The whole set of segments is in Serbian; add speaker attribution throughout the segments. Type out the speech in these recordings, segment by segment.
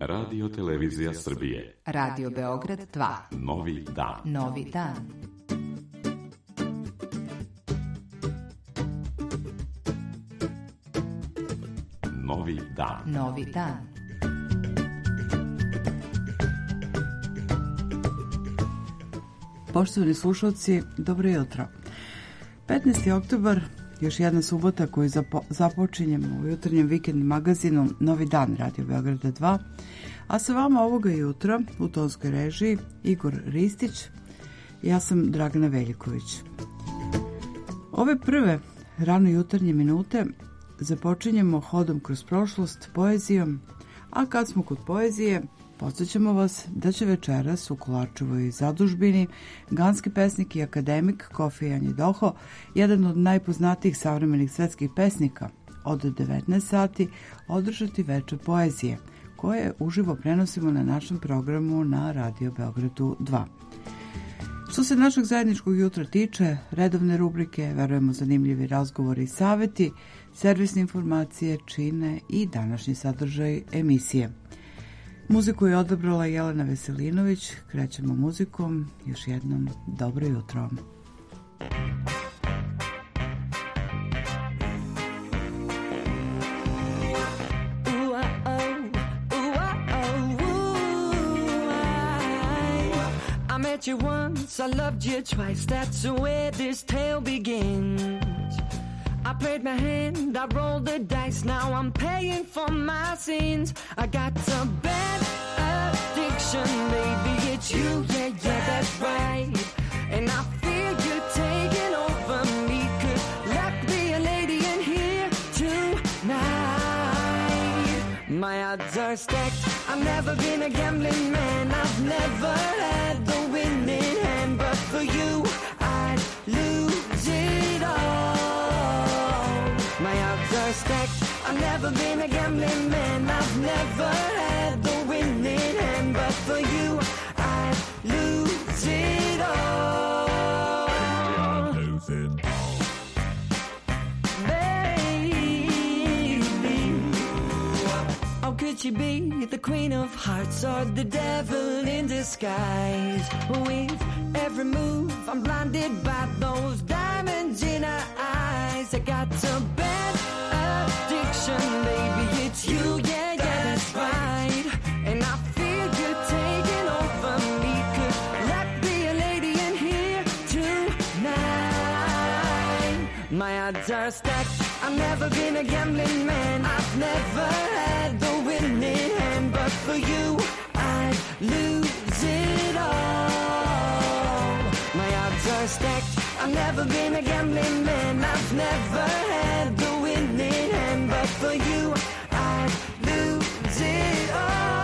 Speaker 1: Radio Televizija Srbije.
Speaker 2: Radio Beograd 2.
Speaker 1: Novi dan.
Speaker 2: Novi dan.
Speaker 1: Novi dan.
Speaker 2: Novi dan.
Speaker 3: Poštovani slušalci, dobro jutro. 15. oktobar, još jedna subota koju započinjemo u jutarnjem vikend magazinu Novi dan Radio Beograda 2, a sa vama ovoga jutra u tonskoj režiji Igor Ristić, ja sam Dragana Veljković. Ove prve rano jutarnje minute započinjemo hodom kroz prošlost, poezijom, a kad smo kod poezije, podsjećamo vas da će večeras u Kolarčevoj zadužbini ganski pesnik i akademik Kofi Anjidoho, jedan od najpoznatijih savremenih svetskih pesnika, od 19 sati održati večer poezije, koje uživo prenosimo na našem programu na Radio Beogradu 2. Što se našeg zajedničkog jutra tiče, redovne rubrike, verujemo zanimljivi razgovori i saveti, servisne informacije čine i današnji sadržaj emisije. Muziku je odabrala Jelena Veselinović, krećemo muzikom, još jednom dobro jutro.
Speaker 4: I met you once, I loved you twice, that's the way this tale begins. I played my hand, I rolled the dice, now I'm paying for my sins. I got a bad addiction, baby, it's you, yeah, that's right. And I feel you taking over me, could luck be a lady in here tonight. My odds are stacked, I've never been a gambling man, I've never had the winning hand, but for you, I'd lose it all. My odds are stacked, I've never been a gambling man, I've never had the winning hand, but for you, I'd lose it all. Lose it all. Baby, oh, could you be the queen of hearts or the devil in disguise? With every move, I'm blinded by those diamonds in her eyes. I got a bad addiction, baby, it's you, yeah, that's right. And I feel you taking over me, could that be a lady in here tonight? My odds are stacked, I've never been a gambling man, I've never had the winning hand, but for you, I'd lose it all. My odds are stacked, I've never been a gambling man, I've never had the winning hand, but for you, I'd lose it all.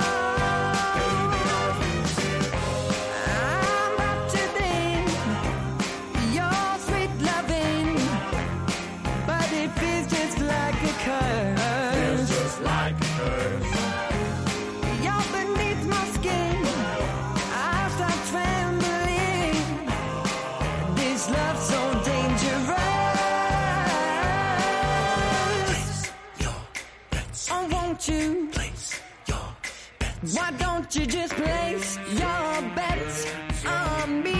Speaker 4: I'm about to think your sweet loving, but it feels just like a curse. Feels just like a curse. You're beneath my skin, I start trembling. This love's so dangerous. Oh, won't you place your bets? Why don't you just place your bets on me?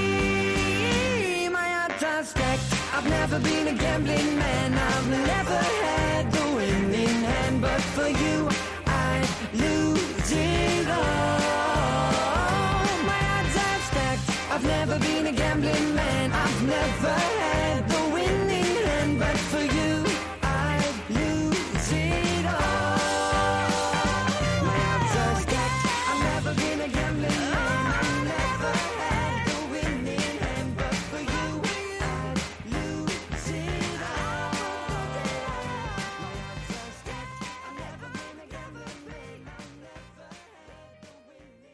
Speaker 4: My odds are stacked, I've never been a gambling man, I've never had the winning hand, but for you, I'd lose it all. My odds are stacked, I've never been a gambling man, I've never had the winning hand, but for you, I'd lose it all. My odds are stacked, I've never been a gambling man, I've never had the winning hand, but for you, I'd lose it all. My odds are stacked, I've never been a gambling man, I've never had the winning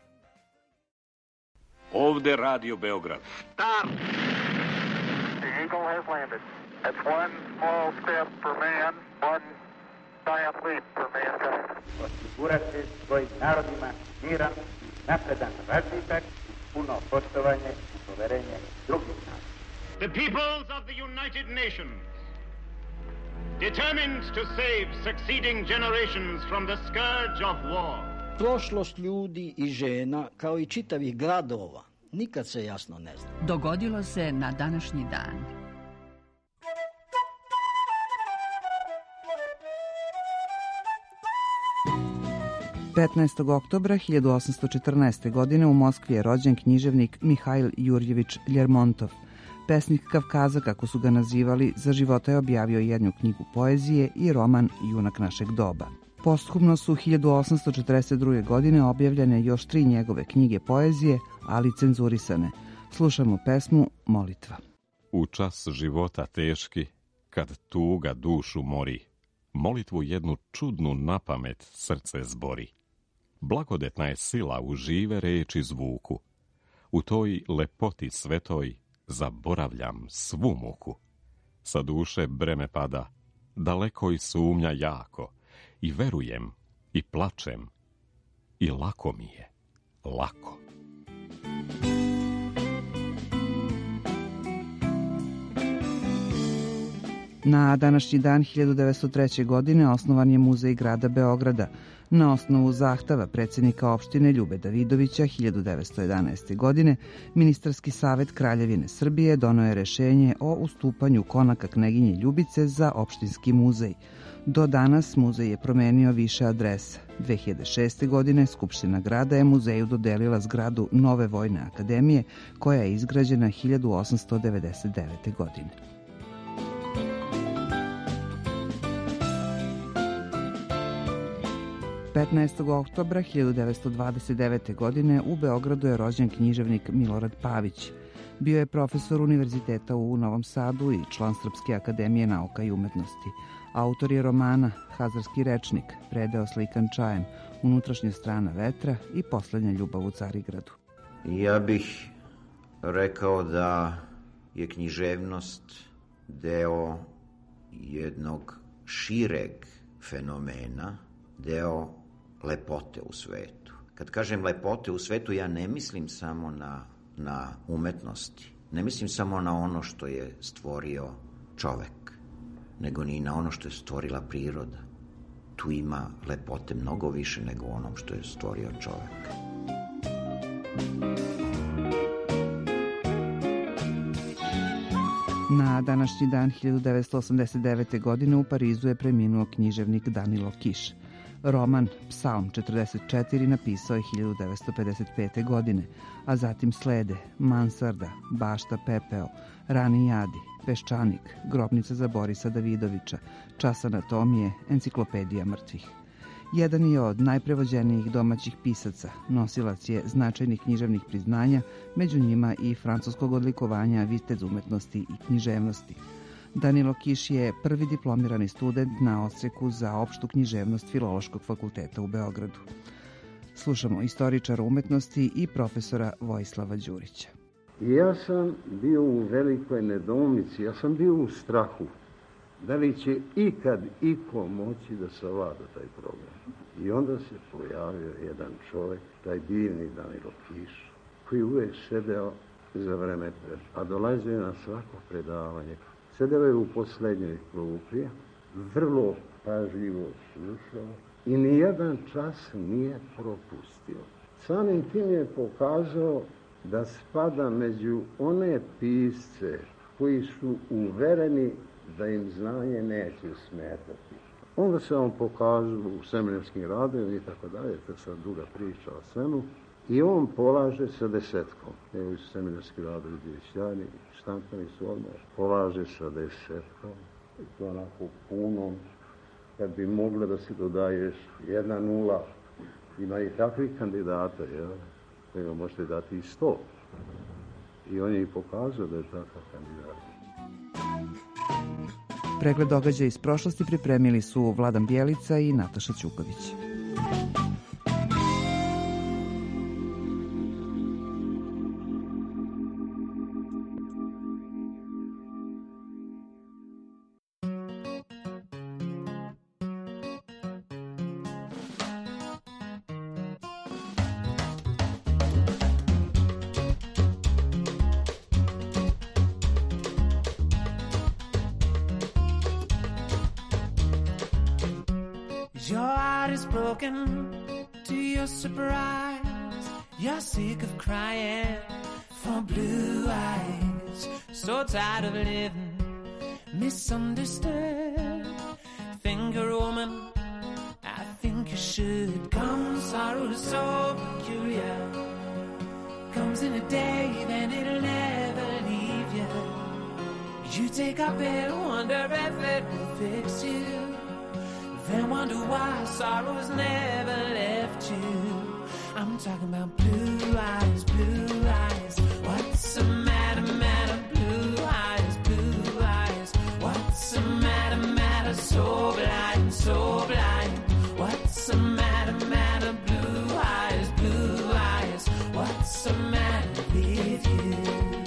Speaker 4: hand.
Speaker 5: Ovde Radio Beograd.
Speaker 6: Stop! The Eagle has landed. That's one small step for man, one giant leap for mankind.
Speaker 7: Osigurati svojim narodima miran, napredan razvitak, puno poštovanje i poverenje drugih naroda.
Speaker 8: The peoples of the United Nations
Speaker 5: determined to save succeeding generations from the scourge of war.
Speaker 8: Prošlost ljudi i žena, kao i čitavih gradova, nikad se jasno ne zna.
Speaker 2: Dogodilo se na današnji dan.
Speaker 3: Oktobra 1814. godine u Moskvi je rođen književnik Mihail Jurjević Ljermontov. Pesnik Kavkaza, kako su ga nazivali, za života je objavio jednu knjigu poezije i roman Junak našeg doba. Posthumno su 1842. godine objavljene još 3 njegove knjige poezije, ali cenzurisane. Slušamo pesmu Molitva.
Speaker 1: U čas života teški, kad tuga dušu mori, molitvu jednu čudnu napamet srce zbori. Blagodetna je sila u žive reči zvuku, u toj lepoti svetoj zaboravljam svu muku. Sa duše breme pada, daleko i sumnja jako, i verujem, i plačem, i lako mi je, lako.
Speaker 3: Na današnji dan 1903. godine osnovan je Muzej grada Beograda. Na osnovu zahteva predsjednika opštine Ljube Davidovića 1911. godine Ministarski savet Kraljevine Srbije doneo je rešenje o ustupanju konaka kneginje Ljubice za opštinski muzej. Do danas muzej je promenio više adresa. 2006. godine Skupština grada je muzeju dodelila zgradu Nove vojne akademije koja je izgrađena 1899. godine. 15. oktobra 1929. godine u Beogradu je rođen književnik Milorad Pavić. Bio je profesor univerziteta u Novom Sadu i član Srpske akademije nauka i umetnosti. Autor je romana Hazarski rečnik, Predeo slikan čajem, Unutrašnja strana vetra i Poslednja ljubav u Carigradu.
Speaker 9: Ja bih rekao da je književnost deo jednog šireg fenomena, deo lepote u svetu. Kad kažem lepote u svetu, ja ne mislim samo na umetnosti, ne mislim samo na ono što je stvorio čovek, nego ni na ono što je stvorila priroda. Tu ima lepote mnogo više nego onom što je stvorio čovek.
Speaker 3: Na današnji dan 1989. godine u Parizu je preminuo književnik Danilo Kiš. Roman Psalm 44 napisao je 1955. godine, a zatim slede Mansarda, Bašta pepeo, Rani jadi, Peščanik, Grobnica za Borisa Davidovića, Čas anatomije, Enciklopedija mrtvih. Jedan je od najprevođenijih domaćih pisaca, nosilac je značajnih književnih priznanja, među njima i francuskog odlikovanja Vitez umetnosti i književnosti. Danilo Kiš je prvi diplomirani student na odseku za opštu književnost Filološkog fakulteta u Beogradu. Slušamo istoričara umetnosti i profesora Vojislava Đurića.
Speaker 10: Ja sam bio u velikoj nedoumici, ja sam bio u strahu. Da li će ikad iko moći da savlada taj problem? I onda se pojavio jedan čovjek, taj divni Danilo Kiš, koji uvek sedeo za vreme a dolazio na svako predavanje. Sedeo je u poslednjoj klupi, vrlo pažljivo slušao i nijedan čas nije propustio. Samim tim je pokazao da spada među one pisce koji su uvereni da im znanje neće smetati. Onda se on pokazao u seminarskim radovima i tako dalje, to je sad duga priča o svemu, i on polaže sa 10. Evo su seminarski radovi bili sjajni, štampani su odmah, polaže sa 10. I to onako punom, kad bi mogla da se dodaješ 1-0, ima i takvih kandidata, kojima možete dati i 100. I on je i pokazao da je takav kandidat.
Speaker 3: Pregled događaja iz prošlosti pripremili su Vladan Bjelica i Nataša Ćuković.
Speaker 4: heart is broken to your surprise. You're sick of crying for blue eyes. So tired of living misunderstood. Think you're a woman, I think you should. Come, sorrow is so peculiar. Comes in a day, then it'll never leave you. You take up it, wonder if it will fix you. Then wonder why sorrow's never left you. I'm talking about blue eyes, blue eyes. What's the matter, matter, blue eyes, blue eyes. What's the matter, matter, so blind, so blind. What's the matter, matter, blue eyes, blue eyes. What's the matter with you?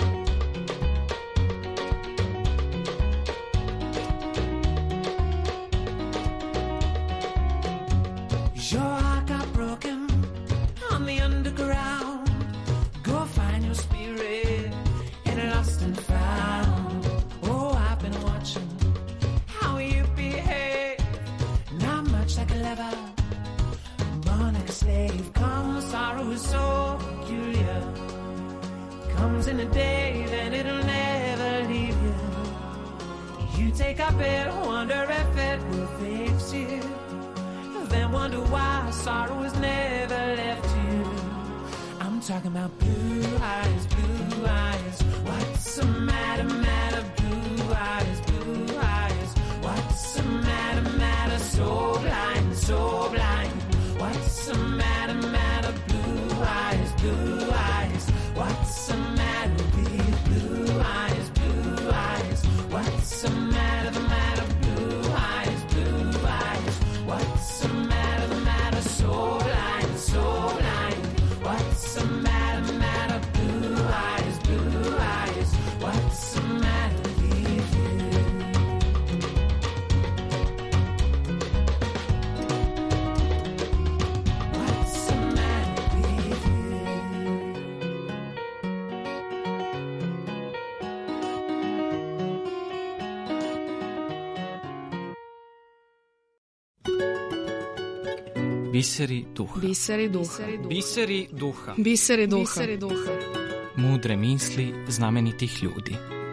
Speaker 4: Your heart got broken on the underground. Go find your spirit and lost and found. Oh, I've been watching how you behave. Not much like a lover, born like a slave. Come, sorrow is so peculiar. Comes in a day, then it'll never leave you. You take up it, wonder if it will fix you. Then wonder why sorrow has never left you. I'm talking about blue eyes, blue eyes. What's the matter, matter, blue eyes, blue eyes. What's the matter, matter, so blind, so blind. What's the matter, matter, blue eyes, blue eyes. What's the matter with blue eyes, blue eyes. What's the matter, matter, blue eyes, blue eyes. What's the matter, matter, so blind, so blind. What's the matter, matter, blue eyes, blue eyes. What's the matter with you? What's the matter with you?
Speaker 11: Biseri duha.
Speaker 12: Biseri duha.
Speaker 11: Biseri duha.
Speaker 12: Biseri duha.
Speaker 11: Biseri duha. Mudre misli znamenitih ljudi.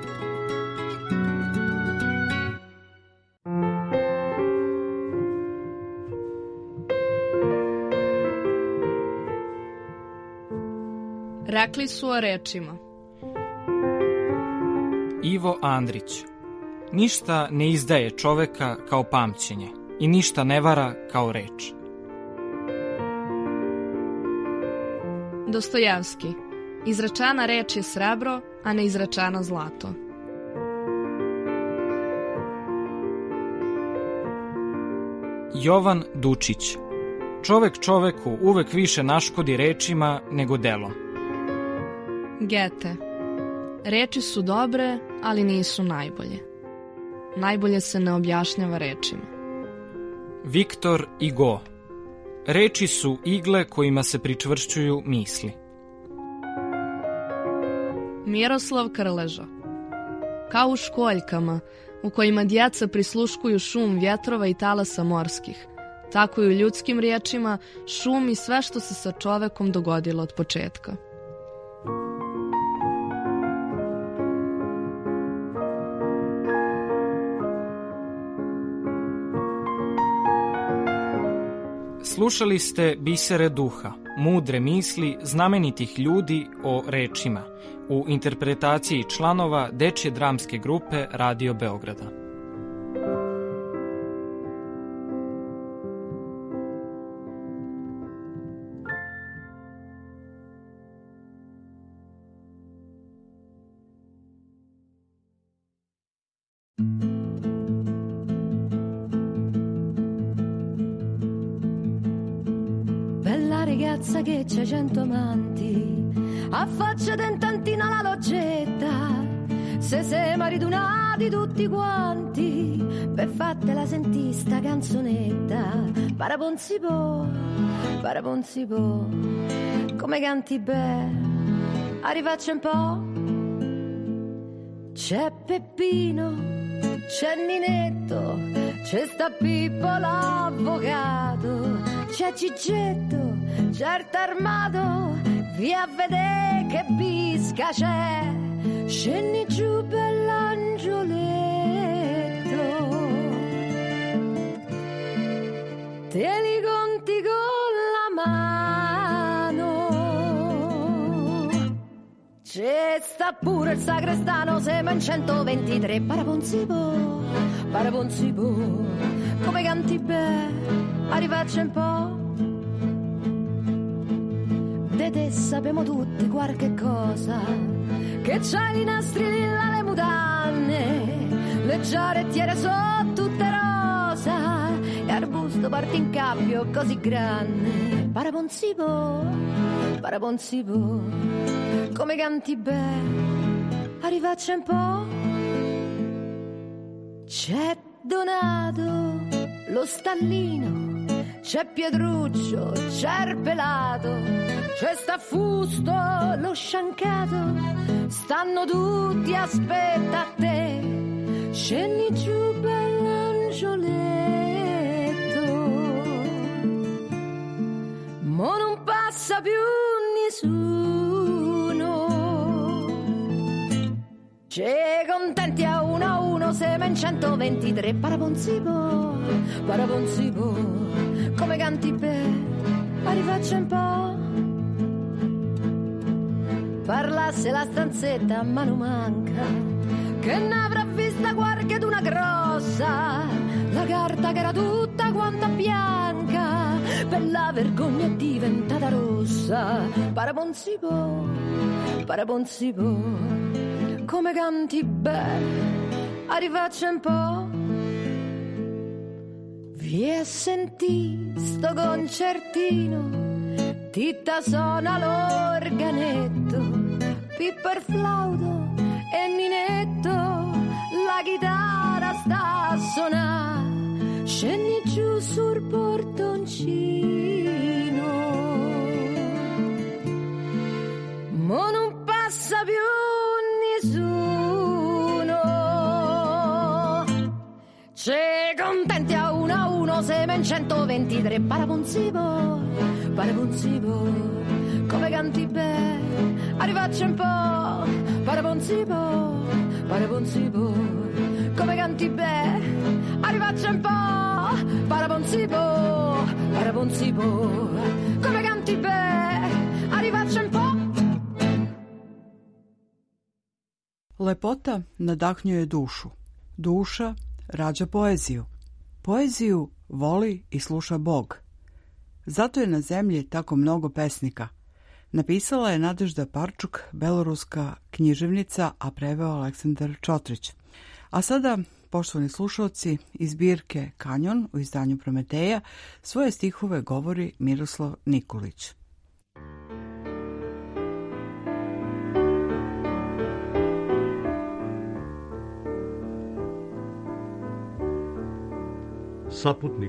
Speaker 12: Rekli su o rečima.
Speaker 11: Ivo Andrić. Ništa ne izdaje čoveka kao pamćenje i ništa ne vara kao reč.
Speaker 12: Dostojevski. Izrečana reč je srebro, a ne izrečano zlato.
Speaker 11: Jovan Dučić. Čovek čoveku uvek više naškodi rečima nego delom.
Speaker 12: Gete. Reči su dobre, ali nisu najbolje. Najbolje se ne objašnjava rečima.
Speaker 11: Viktor Hugo. Reči su igle kojima se pričvršćuju misli.
Speaker 12: Miroslav Krleža. Kao u školjkama, u kojima djeca prisluškuju šum vjetrova i talasa morskih, tako i u ljudskim riječima šum i sve što se sa čovekom dogodilo od početka.
Speaker 11: Slušali ste Bisere duha, mudre misli znamenitih ljudi o rečima, u interpretaciji članova Dečje dramske grupe Radio Beograda.
Speaker 13: Ragazza che c'ha 100 amanti, affaccia dentantina la loggetta, se sei maridunati tutti quanti, per fatte la senti sta canzonetta, paraponzipo, come canti bene, arrivaccia un po', c'è Peppino, c'è Ninetto, c'è sta Pippo l'avvocato, c'è Gigetto, certo armato, via a vedere che bisca c'è, scendi giù bell'angioletto, te li conti con la mano, c'è sta pure il sacrestano, siamo in 123, paraponsivo, come canti bene, arrivacci un po'. De te sappiamo tutti qualche cosa, che c'hai i nastri lilla, le mutanne, le giarettiere sono tutte rosa, e arbusto parte in cappio così grande, paraponsivo, come canti bene, arrivacci un po'. C'è Donato, lo stallino, c'è Pietruccio, c'è il pelato, c'è sta Fusto, lo sciancato, stanno tutti aspetta a te, scendi giù bell'angioletto, mo non passa più nessuno, c'è contenti a 1, siamo in 123, paraponsivo, come canti bene, arrivacci un po'. Parlasse la stanzetta ma non manca, che ne avrà vista qualche d'una grossa, la carta che era tutta quanta bianca, per la vergogna è diventata rossa, paraponsivo, come canti bene, arrivacci un po'. Vi è sentì sto concertino, Titta suona l'organetto, Pippo il flauto e Ninetto la chitarra sta a suonare, scendi giù sul portoncino, mo non passa più nessuno, c'è contenti a 1, siamo in 123, paraponsivo, come canti bene, arrivacci un po', paraponsivo, come canti bene, arrivacci un po', paraponsivo, come canti bene, arrivacci un po'.
Speaker 3: Lepota nadahnjuje dušu. Duša rađa poeziju. Poeziju voli i sluša Bog. Zato je na zemlji tako mnogo pesnika. Napisala je Nadežda Parčuk, beloruska književnica, a preveo Aleksandar Čotrić. A sada, poštovani slušalci, iz zbirke Kanjon u izdanju Prometeja svoje stihove govori Miroslav Nikolić.
Speaker 14: Saputnik.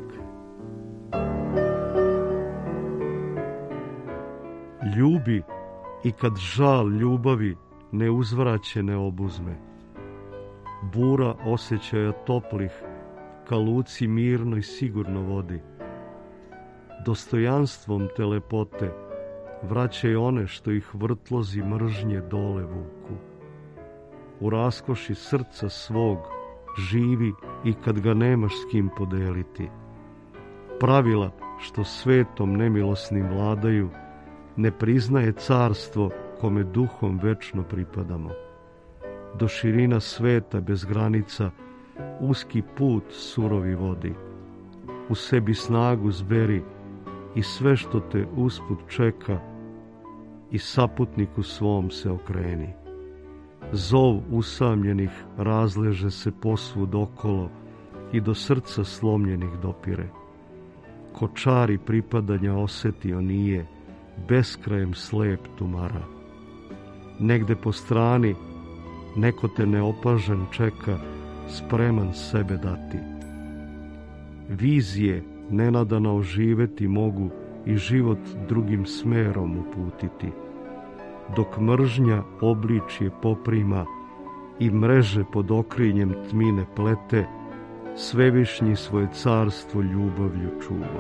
Speaker 14: Ljubi i kad žal ljubavi neuzvraćene obuzme. Bura osjećaja toplih ka luci mirno i sigurno vodi. Dostojanstvom te lepote vraćaj one što ih vrtlozi mržnje dole vuku. U raskoši srca svog živi i kad ga nemaš s kim podeliti. Pravila što svetom nemilosnim vladaju ne priznaje carstvo kome duhom večno pripadamo. Do širina sveta bez granica uski put surovi vodi. U sebi snagu zberi i sve što te usput čeka i saputniku svom se okreni. Zov usamljenih razleže se posvud okolo i do srca slomljenih dopire. Ko čari pripadanja osetio nije, beskrajem slep tumara. Negde po strani neko te neopažen čeka, spreman sebe dati. Vizije nenadano oživeti mogu i život drugim smerom uputiti. Dok mržnja obličje poprima i mreže pod okriljem tmine plete, svevišnji svoje carstvo ljubavlju čuva.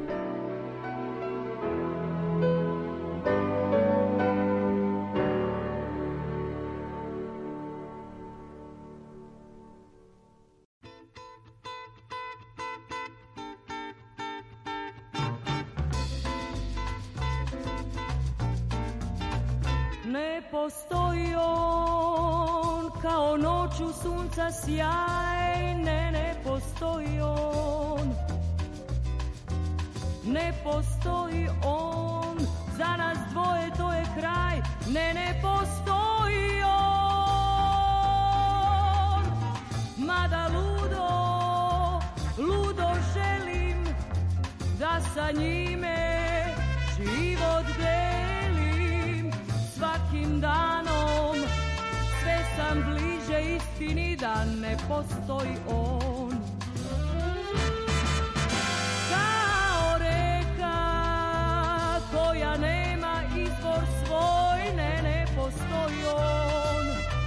Speaker 15: Ne postoji on kao noću sunca sjaj, ne postoji on. Ne postoji on, za nas dvoje to je kraj, ne postoji on. Mada ludo želim da sa njime život delim. Svakim danom sve sam bliže istini da ne postoji on. Kao reka koja nema izvor svoj, ne postoji on.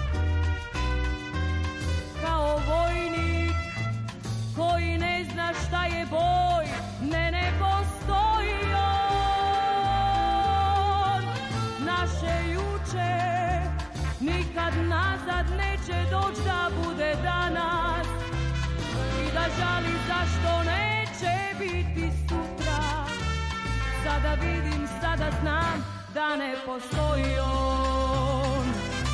Speaker 15: Kao vojnik koji ne zna šta je boj, ne postoji on. Naše juče nikad nazad neće doći da bude danas i da žali zašto neće biti sutra. Sada vidim, sada znam da ne postoji on.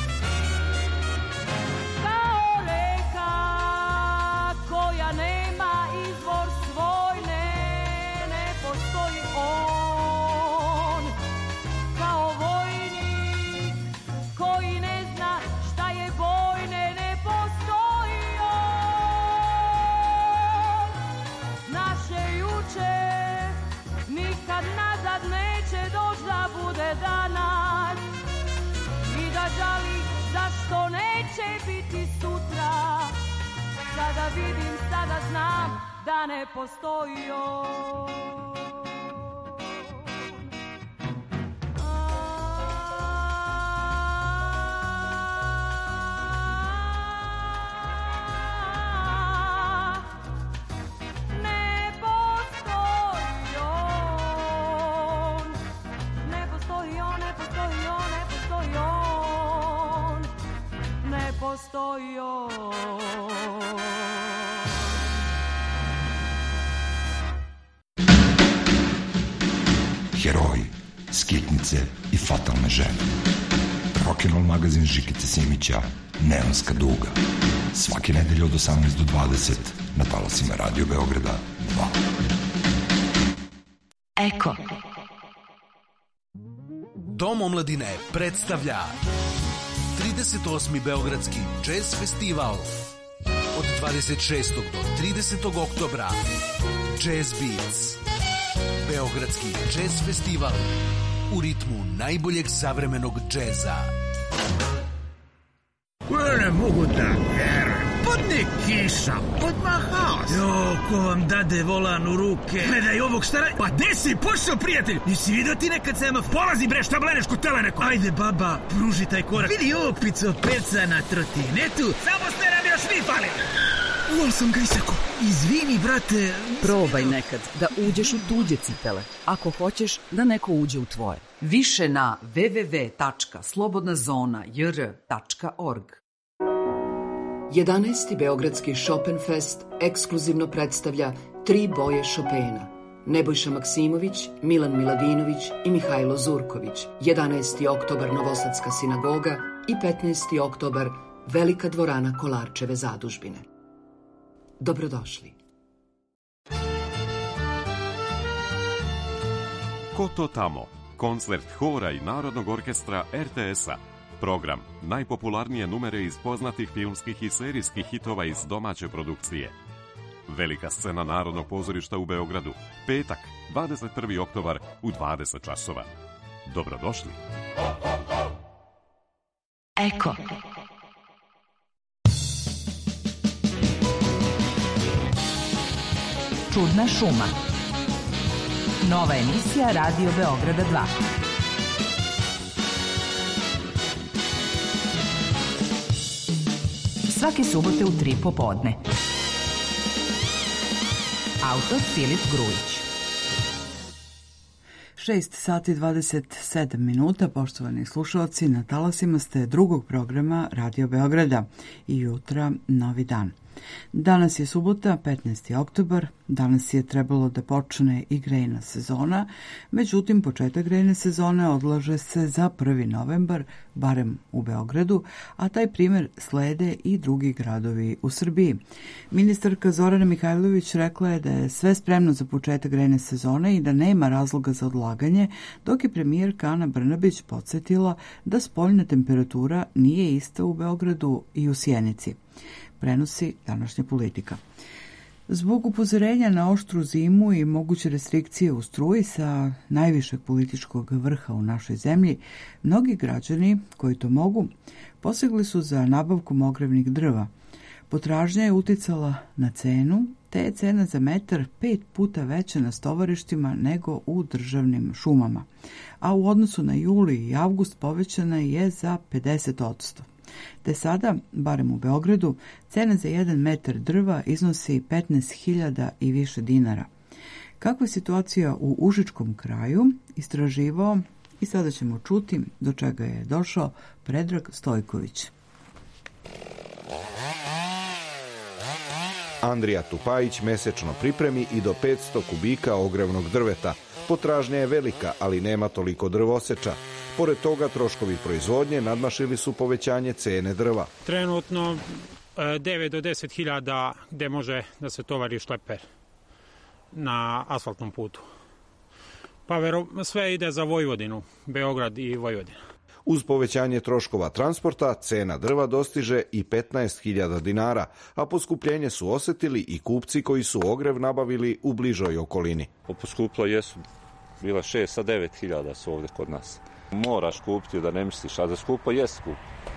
Speaker 15: Kao reka koja nema izvor svoj, ne postoji on. Kao vojnik koji ne zna šta je boj, ne postoji on. Naše juče nikad nazad neće doći da bude danas i da žali zašto neće biti sutra. Sada vidim, sada znam da ne postoji on. Postoji on.
Speaker 16: Heroji, skitnice i fatalne žene. Rock'n'roll magazin Žikice Simića, Neonska duga. Svake nedelje od 18 do 20 na talasima Radio Beograda 2.
Speaker 17: Eko.
Speaker 18: Dom omladine predstavlja 38. Beogradski jazz festival od 26. do 30. oktobra. Jazz Beats. Beogradski jazz festival u ritmu najboljeg savremenog džeza.
Speaker 19: Ne mogu da verujem. Padne kiša, odmah haos. Jo, ko vam dade volan u ruke? Gledaj ovog stara... Pa gde si pošao, prijatelj? Nisi vidio ti nekad semafor? Polazi bre, šta bleneš kod teleneko? Ajde, baba, pruži taj korak. Vidi ovog picopeca na trotinetu. Samo ste nam još vi pali. Uval sam ga isako. Izvini, brate.
Speaker 2: Probaj nekad da uđeš u tuđe cipele, ako hoćeš da neko uđe u tvoje. Više na www.slobodnazona.jr.org. 11. Beogradski Chopinfest ekskluzivno predstavlja 3 boje Chopina. Nebojša Maksimović, Milan Miladinović i Mihajlo Zurković. 11. oktobar Novosadska sinagoga i 15. oktobar Velika dvorana Kolarčeve zadužbine. Dobrodošli.
Speaker 1: Ko to tamo? Koncert hora i Narodnog orkestra RTS-a. Program najpopularnije numere iz poznatih filmskih i serijskih hitova iz domaće produkcije. Velika scena Narodnog pozorišta u Beogradu. Petak, 21. oktobar u 20 časova. Dobrodošli.
Speaker 17: Eko. Čudna šuma. Nova emisija Radio Beograda 2. Svake subote u 3 popodne. Autor Filip Grujić.
Speaker 3: 6 sati 27 minuta, poštovani slušalci, na talasima ste drugog programa Radio Beograda i jutra Novi dan. Danas je subota, 15. oktobar, danas je trebalo da počne i grejna sezona, međutim početak grejne sezone odlaže se za 1. novembar, barem u Beogradu, a taj primer slede i drugi gradovi u Srbiji. Ministarka Zorana Mihajlović rekla je da je sve spremno za početak grejne sezone i da nema razloga za odlaganje, dok je premijerka Ana Brnabić podsjetila da spoljna temperatura nije ista u Beogradu i u Sjenici. Prenosi današnja Politika. Zbog upozorenja na oštru zimu i moguće restrikcije u struji sa najvišeg političkog vrha u našoj zemlji, mnogi građani koji to mogu posegli su za nabavkom ogrevnih drva. Potražnja je uticala na cenu, te je cena za metar 5 puta veća na stovarištima nego u državnim šumama, a u odnosu na juli i avgust povećana je za 50%. Te sada, barem u Beogradu, cena za 1 metar drva iznosi 15.000 i više dinara. Kakva je situacija u Užičkom kraju, istraživao i sada ćemo čuti do čega je došao Predrag Stojković.
Speaker 20: Andrija Tupajić mesečno pripremi i do 500 kubika ogrevnog drveta. Potražnja je velika, ali nema toliko drvoseča. Pored toga, troškovi proizvodnje nadmašili su povećanje cene drva.
Speaker 21: Trenutno 9 do 10 hiljada gde može da se tovari šleper na asfaltnom putu. Pa sve ide za Vojvodinu, Beograd i Vojvodina.
Speaker 20: Uz povećanje troškova transporta, cena drva dostiže i 15.000 dinara, a poskupljenje su osetili i kupci koji su ogrev nabavili u bližoj okolini.
Speaker 22: Poskuplo jesu, bila 6 a 9 hiljada su ovdje kod nas. Moraš kupiti da ne misliš, a da skupo je skupo.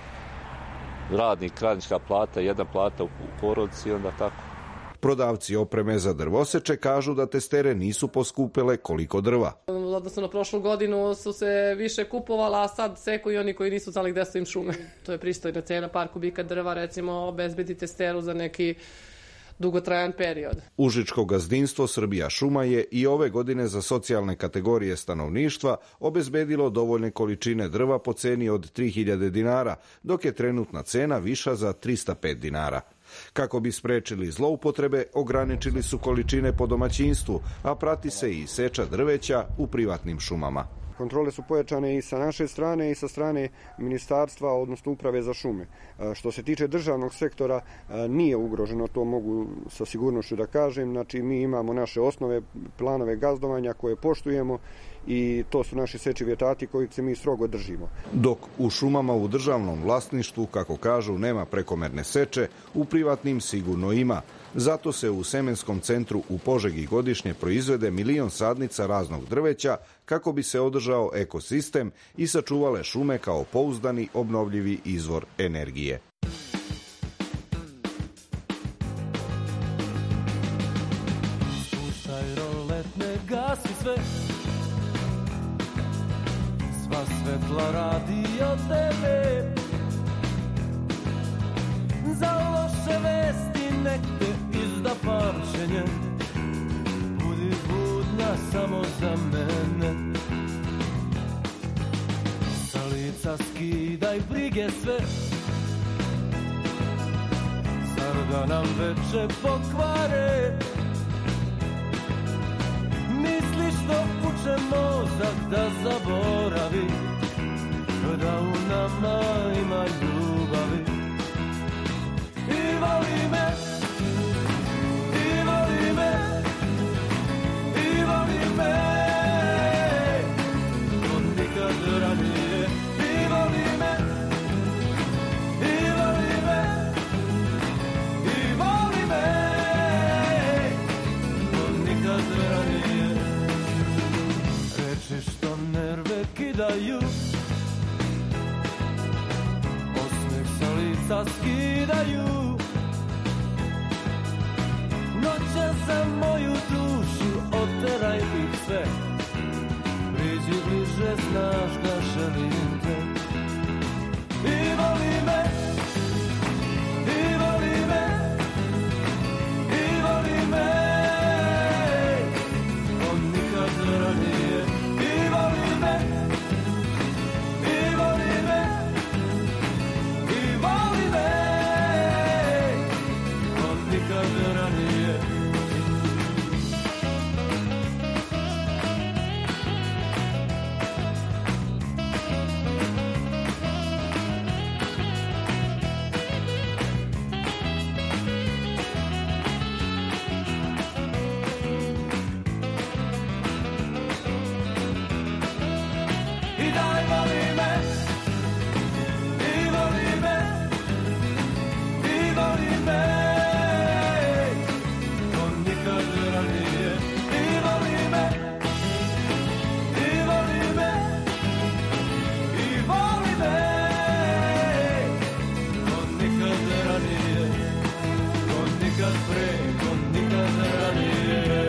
Speaker 22: Radnička plata, jedna plata u porodici i onda tako.
Speaker 20: Prodavci opreme za drvoseče kažu da testere nisu poskupile koliko drva.
Speaker 23: Odnosno na prošlu godinu su se više kupovala, a sad seku i oni koji nisu znali gde su im šume. To je pristojna cena, par kubika drva, recimo, obezbedi testeru za neki dugotrajan period.
Speaker 20: Užičko gazdinstvo Srbija šuma je i ove godine za socijalne kategorije stanovništva obezbedilo dovoljne količine drva po ceni od 3.000 dinara, dok je trenutna cena viša za 305 dinara. Kako bi sprečili zloupotrebe, ograničili su količine po domaćinstvu, a prati se i seča drveća u privatnim šumama.
Speaker 24: Kontrole su pojačane i sa naše strane i sa strane ministarstva, odnosno uprave za šume. Što se tiče državnog sektora, nije ugroženo, to mogu sa sigurnošću da kažem. Znači, mi imamo naše osnove, planove gazdovanja koje poštujemo i to su naši sečivi etati kojih se mi strogo držimo.
Speaker 20: Dok u šumama u državnom vlasništvu, kako kažu, nema prekomerne seče, u privatnim sigurno ima. Zato se u Semenskom centru u Požegi godišnje proizvede 1 milion sadnica raznog drveća kako bi se održao ekosistem i sačuvale šume kao pouzdani obnovljivi izvor energije.
Speaker 4: Spuštaj roletne, gasi sve, sva svetla radi od tebe. Za loše vesti nek te izda pamćenje, budi budna samo za mene. Sa lica skidaj brige sve, zar da nam veče pokvare. Misliš da uče mozak da zaboravi, da u nama ima ljubavi. I voli me, i voli me, i voli me, od nikad ranije. I voli me, i voli me, i voli me, od nikad ranije. Reči što nerve kidaju, osmeh sa lica skidaju. Noća za moju dušu, oteraj ih sve. Priđi bliže, znaš da želim te. I voli me, i voli me, i voli me, I daj voli me, i voli me, i voli me, ko nikad ranije. I voli me, i voli me, i voli me, ko nikad ranije, ko nikad pre, ko nikad ranije.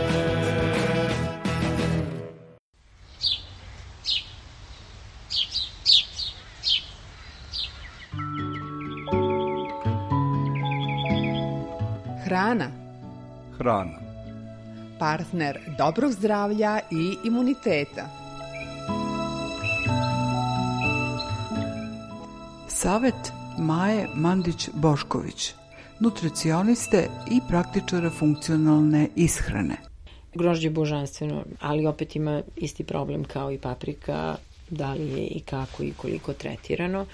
Speaker 5: Hrana,
Speaker 6: Hrana.
Speaker 5: partner dobrog zdravlja i imuniteta.
Speaker 3: Savet Maje Mandić-Bošković, nutricioniste i praktičara funkcionalne ishrane.
Speaker 7: Grožđe je božanstveno, ali opet ima isti problem kao i paprika, da li je i kako i koliko tretirano.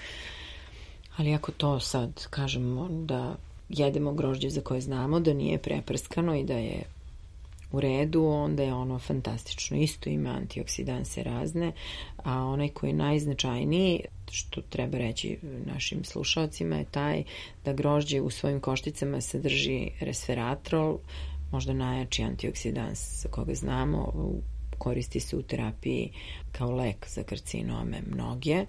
Speaker 7: Ali ako to sad kažemo da jedemo grožđe za koje znamo da nije preprskano i da je u redu, onda je ono fantastično. Isto ima antioksidanse razne, a onaj koji je najznačajniji, što treba reći našim slušalcima, je taj da grožđe u svojim košticama sadrži resveratrol, možda najjači antioksidans za koga znamo, koristi se u terapiji kao lek za karcinome mnoge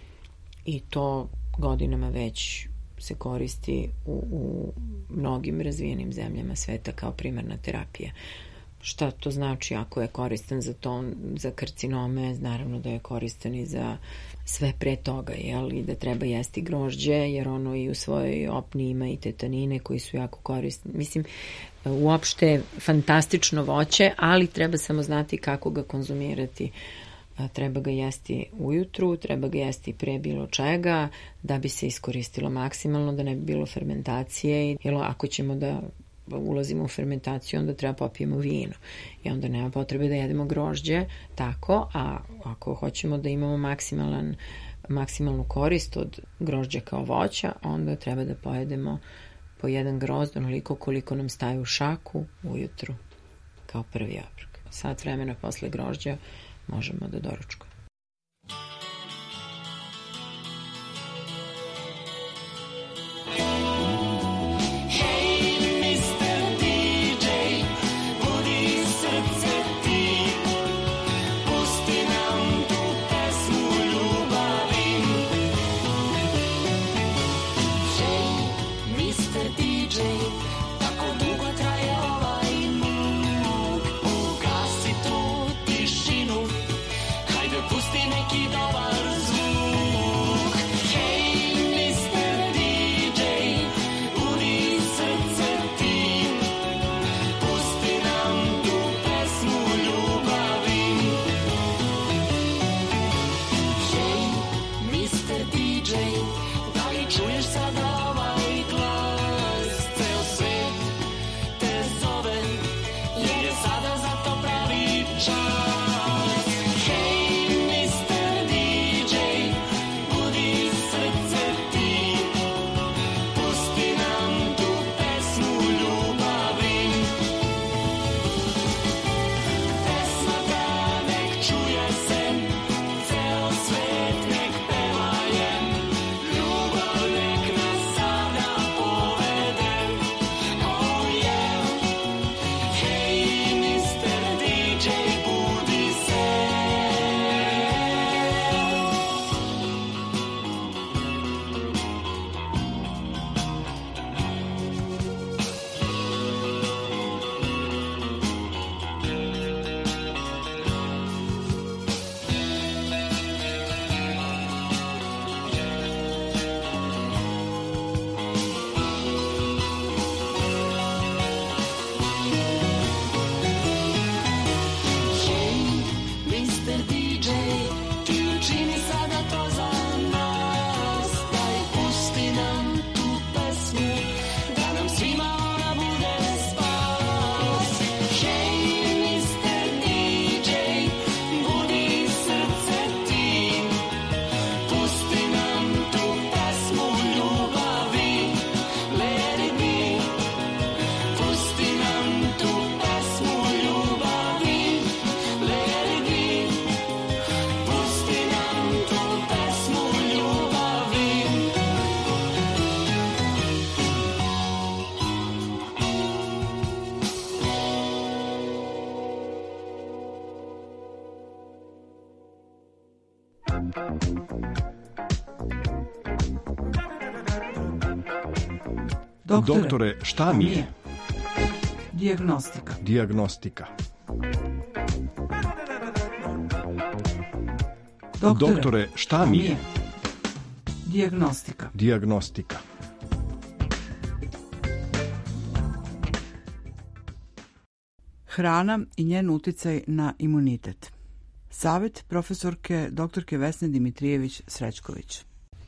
Speaker 7: i to godinama već se koristi u mnogim razvijenim zemljama sveta kao primarna terapija. Šta to znači ako je koristan za karcinome? Naravno da je koristan i za sve pre toga, jel? I da treba jesti grožđe, jer ono i u svojoj opni ima i tetanine koji su jako korisni. Mislim, uopšte fantastično voće, ali treba samo znati kako ga konzumirati. Treba ga jesti ujutru, treba ga jesti pre bilo čega, da bi se iskoristilo maksimalno, da ne bi bilo fermentacije. Jer ako ćemo da ulazimo u fermentaciju, onda treba popijemo vino. I onda nema potrebe da jedemo grožđe tako, a ako hoćemo da imamo maksimalnu korist od grožđa kao voća, onda treba da pojedemo po jedan grozd, onoliko koliko nam staje u šaku ujutru, kao prvi obrok. Sat vremena posle grožđa možemo da doručkujemo.
Speaker 4: Sada za to pravi čas. Hej, Mr.
Speaker 6: Doktore, šta mi je?
Speaker 3: Dijagnostika.
Speaker 6: Dijagnostika.
Speaker 3: Doktore,
Speaker 6: šta mi je?
Speaker 3: Dijagnostika.
Speaker 6: Dijagnostika.
Speaker 3: Hrana i njen uticaj na imunitet. Savet profesorke doktorke Vesne Dimitrijević-Srećković.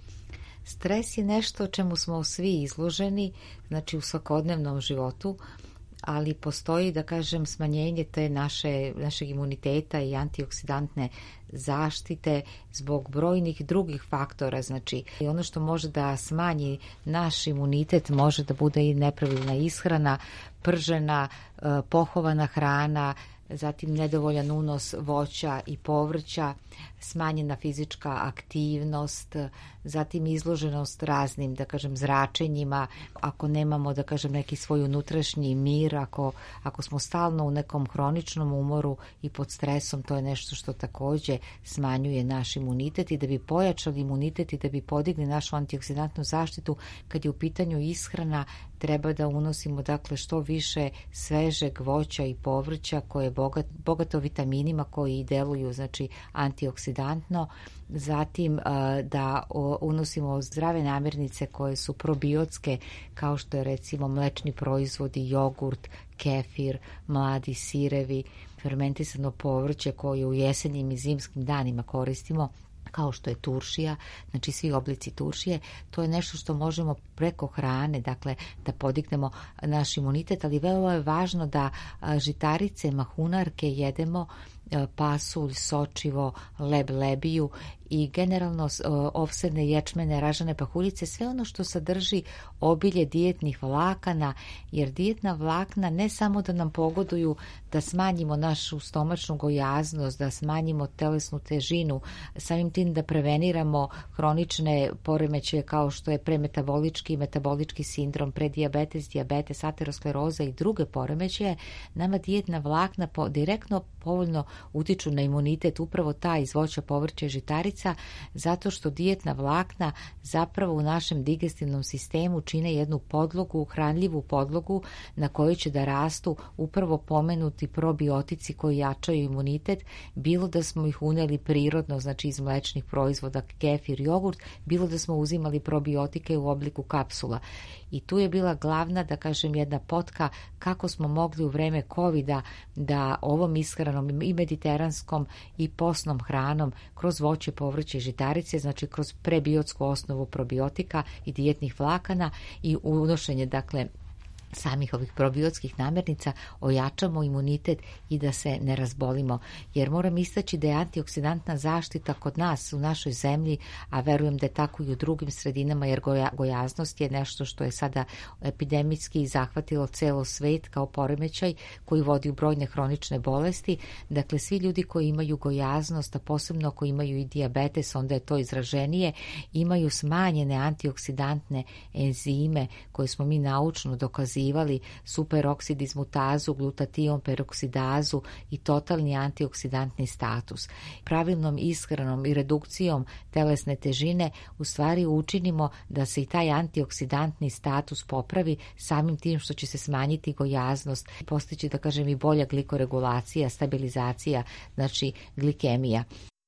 Speaker 8: Stres je nešto o čemu smo svi izloženi, znači u svakodnevnom životu, ali postoji, da kažem, smanjenje te našeg imuniteta i antioksidantne zaštite zbog brojnih drugih faktora. Znači, ono što može da smanji naš imunitet može da bude i nepravilna ishrana, pržena, pohovana hrana, zatim nedovoljan unos voća i povrća, smanjena fizička aktivnost, zatim izloženost raznim, da kažem, zračenjima, ako nemamo, da kažem, neki svoj unutrašnji mir, ako smo stalno u nekom hroničnom umoru i pod stresom, to je nešto što takođe smanjuje naš imunitet. I da bi pojačali imunitet i da bi podigli našu antioksidantnu zaštitu, kad je u pitanju ishrana, treba da unosimo, dakle, što više svežeg voća i povrća koje je bogato vitaminima koji deluju, znači, antioksidantno. Zatim da unosimo zdrave namirnice koje su probiotske, kao što je recimo mlečni proizvodi, jogurt, kefir, mladi sirevi, fermentisano povrće koje u jesenjim i zimskim danima koristimo, kao što je turšija, znači svi oblici turšije. To je nešto što možemo preko hrane, dakle, da podignemo naš imunitet, ali veoma je važno da žitarice, mahunarke jedemo, pasulj, sočivo, lebiju i generalno ovsene, ječmene, ražane pahuljice, sve ono što sadrži obilje dijetnih vlakana, jer dijetna vlakna ne samo da nam pogoduju da smanjimo našu stomačnu gojaznost, da smanjimo telesnu težinu, samim tim da preveniramo hronične poremećaje kao što je premetabolički i metabolički sindrom, predijabetes, dijabetes, ateroskleroza i druge poremećaje, nama dijetna vlakna direktno povoljno utiču na imunitet, upravo ta iz voća, povrća i žitarica, zato što dijetna vlakna zapravo u našem digestivnom sistemu čine jednu podlogu, hranljivu podlogu na kojoj će da rastu upravo pomenuti probiotici koji jačaju imunitet, bilo da smo ih uneli prirodno, znači iz mlečnih proizvoda, kefir, jogurt, bilo da smo uzimali probiotike u obliku kapsula. I tu je bila glavna, da kažem, jedna potka kako smo mogli u vreme covida da ovom ishranom i mediteranskom i postnom hranom kroz voće, povrće i žitarice, znači kroz prebiotsku osnovu probiotika i dijetnih vlakana i unošenje, dakle, samih ovih probiotskih namirnica, ojačamo imunitet i da se ne razbolimo. Jer moram istaći da je antioksidantna zaštita kod nas u našoj zemlji, a verujem da je tako i u drugim sredinama, jer gojaznost je nešto što je sada epidemijski zahvatilo celo svet kao poremećaj koji vodi u brojne hronične bolesti. Dakle, svi ljudi koji imaju gojaznost, a posebno ako imaju i dijabetes, onda je to izraženije, imaju smanjene antioksidantne enzime koje smo mi naučno dokazivali, superoksid dismutazu, glutation peroksidazu i totalni antioksidantni status. Pravilnom ishranom i redukcijom telesne težine u stvari učinimo da se i taj antioksidantni status popravi, samim tim što će se smanjiti gojaznost, postići, da kažem, i bolja glikoregulacija, stabilizacija, znači glikemija.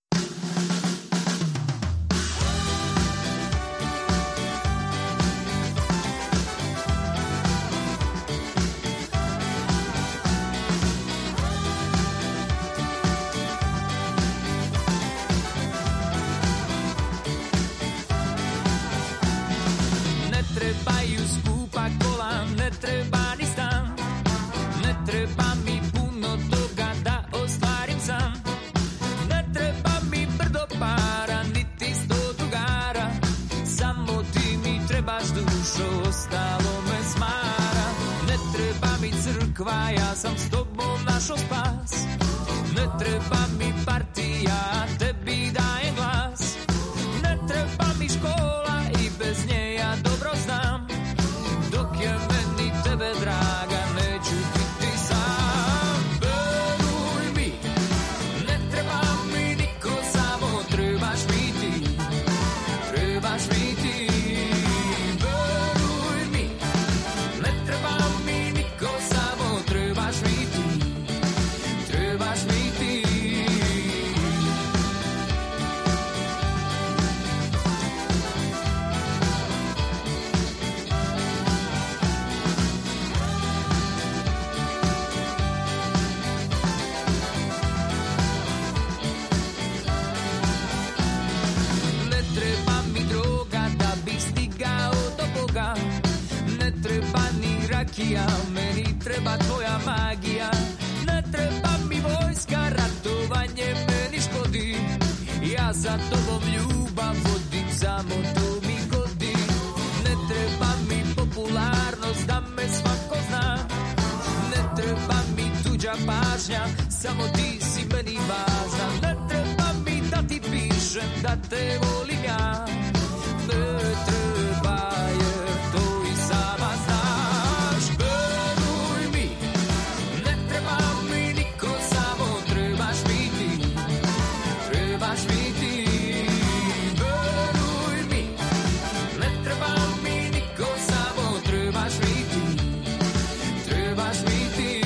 Speaker 4: Ja sam s tobom našo spas. Ne treba mi partija, tebi dajem glas. Ne treba mi škola i bez nje ja dobro znam. Dok je meni tebe draga, neću biti sam. Veruj mi, ne treba mi niko, samo trebaš mi. rakija, meni treba tvoja magija. Ne treba mi vojska, ratovanje meni škodi. Ja za tobom ljubav vodim, samo to mi godi. Ne treba mi popularnost, da me svako zna. Ne treba mi tuđa pažnja, samo ti si meni važna. Ne treba mi da ti pišem da te volim ja. Ne treba jer to i sama znaš. Veruj mi, ne treba mi niko, samo trebaš mi ti. Trebaš mi ti. Veruj mi, ne treba mi niko, samo trebaš mi ti. Trebaš mi ti.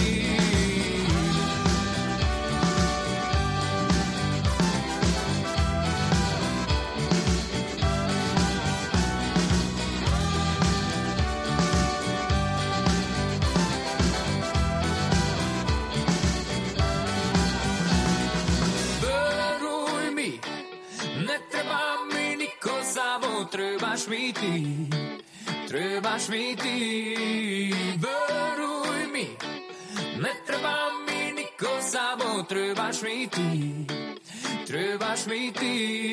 Speaker 4: Veruj mi, ne treba mi niko, samo trebaš mi ti. Trebaš mi ti. Veruj mi, ne treba mi niko, samo trebaš mi ti. Trebaš mi ti.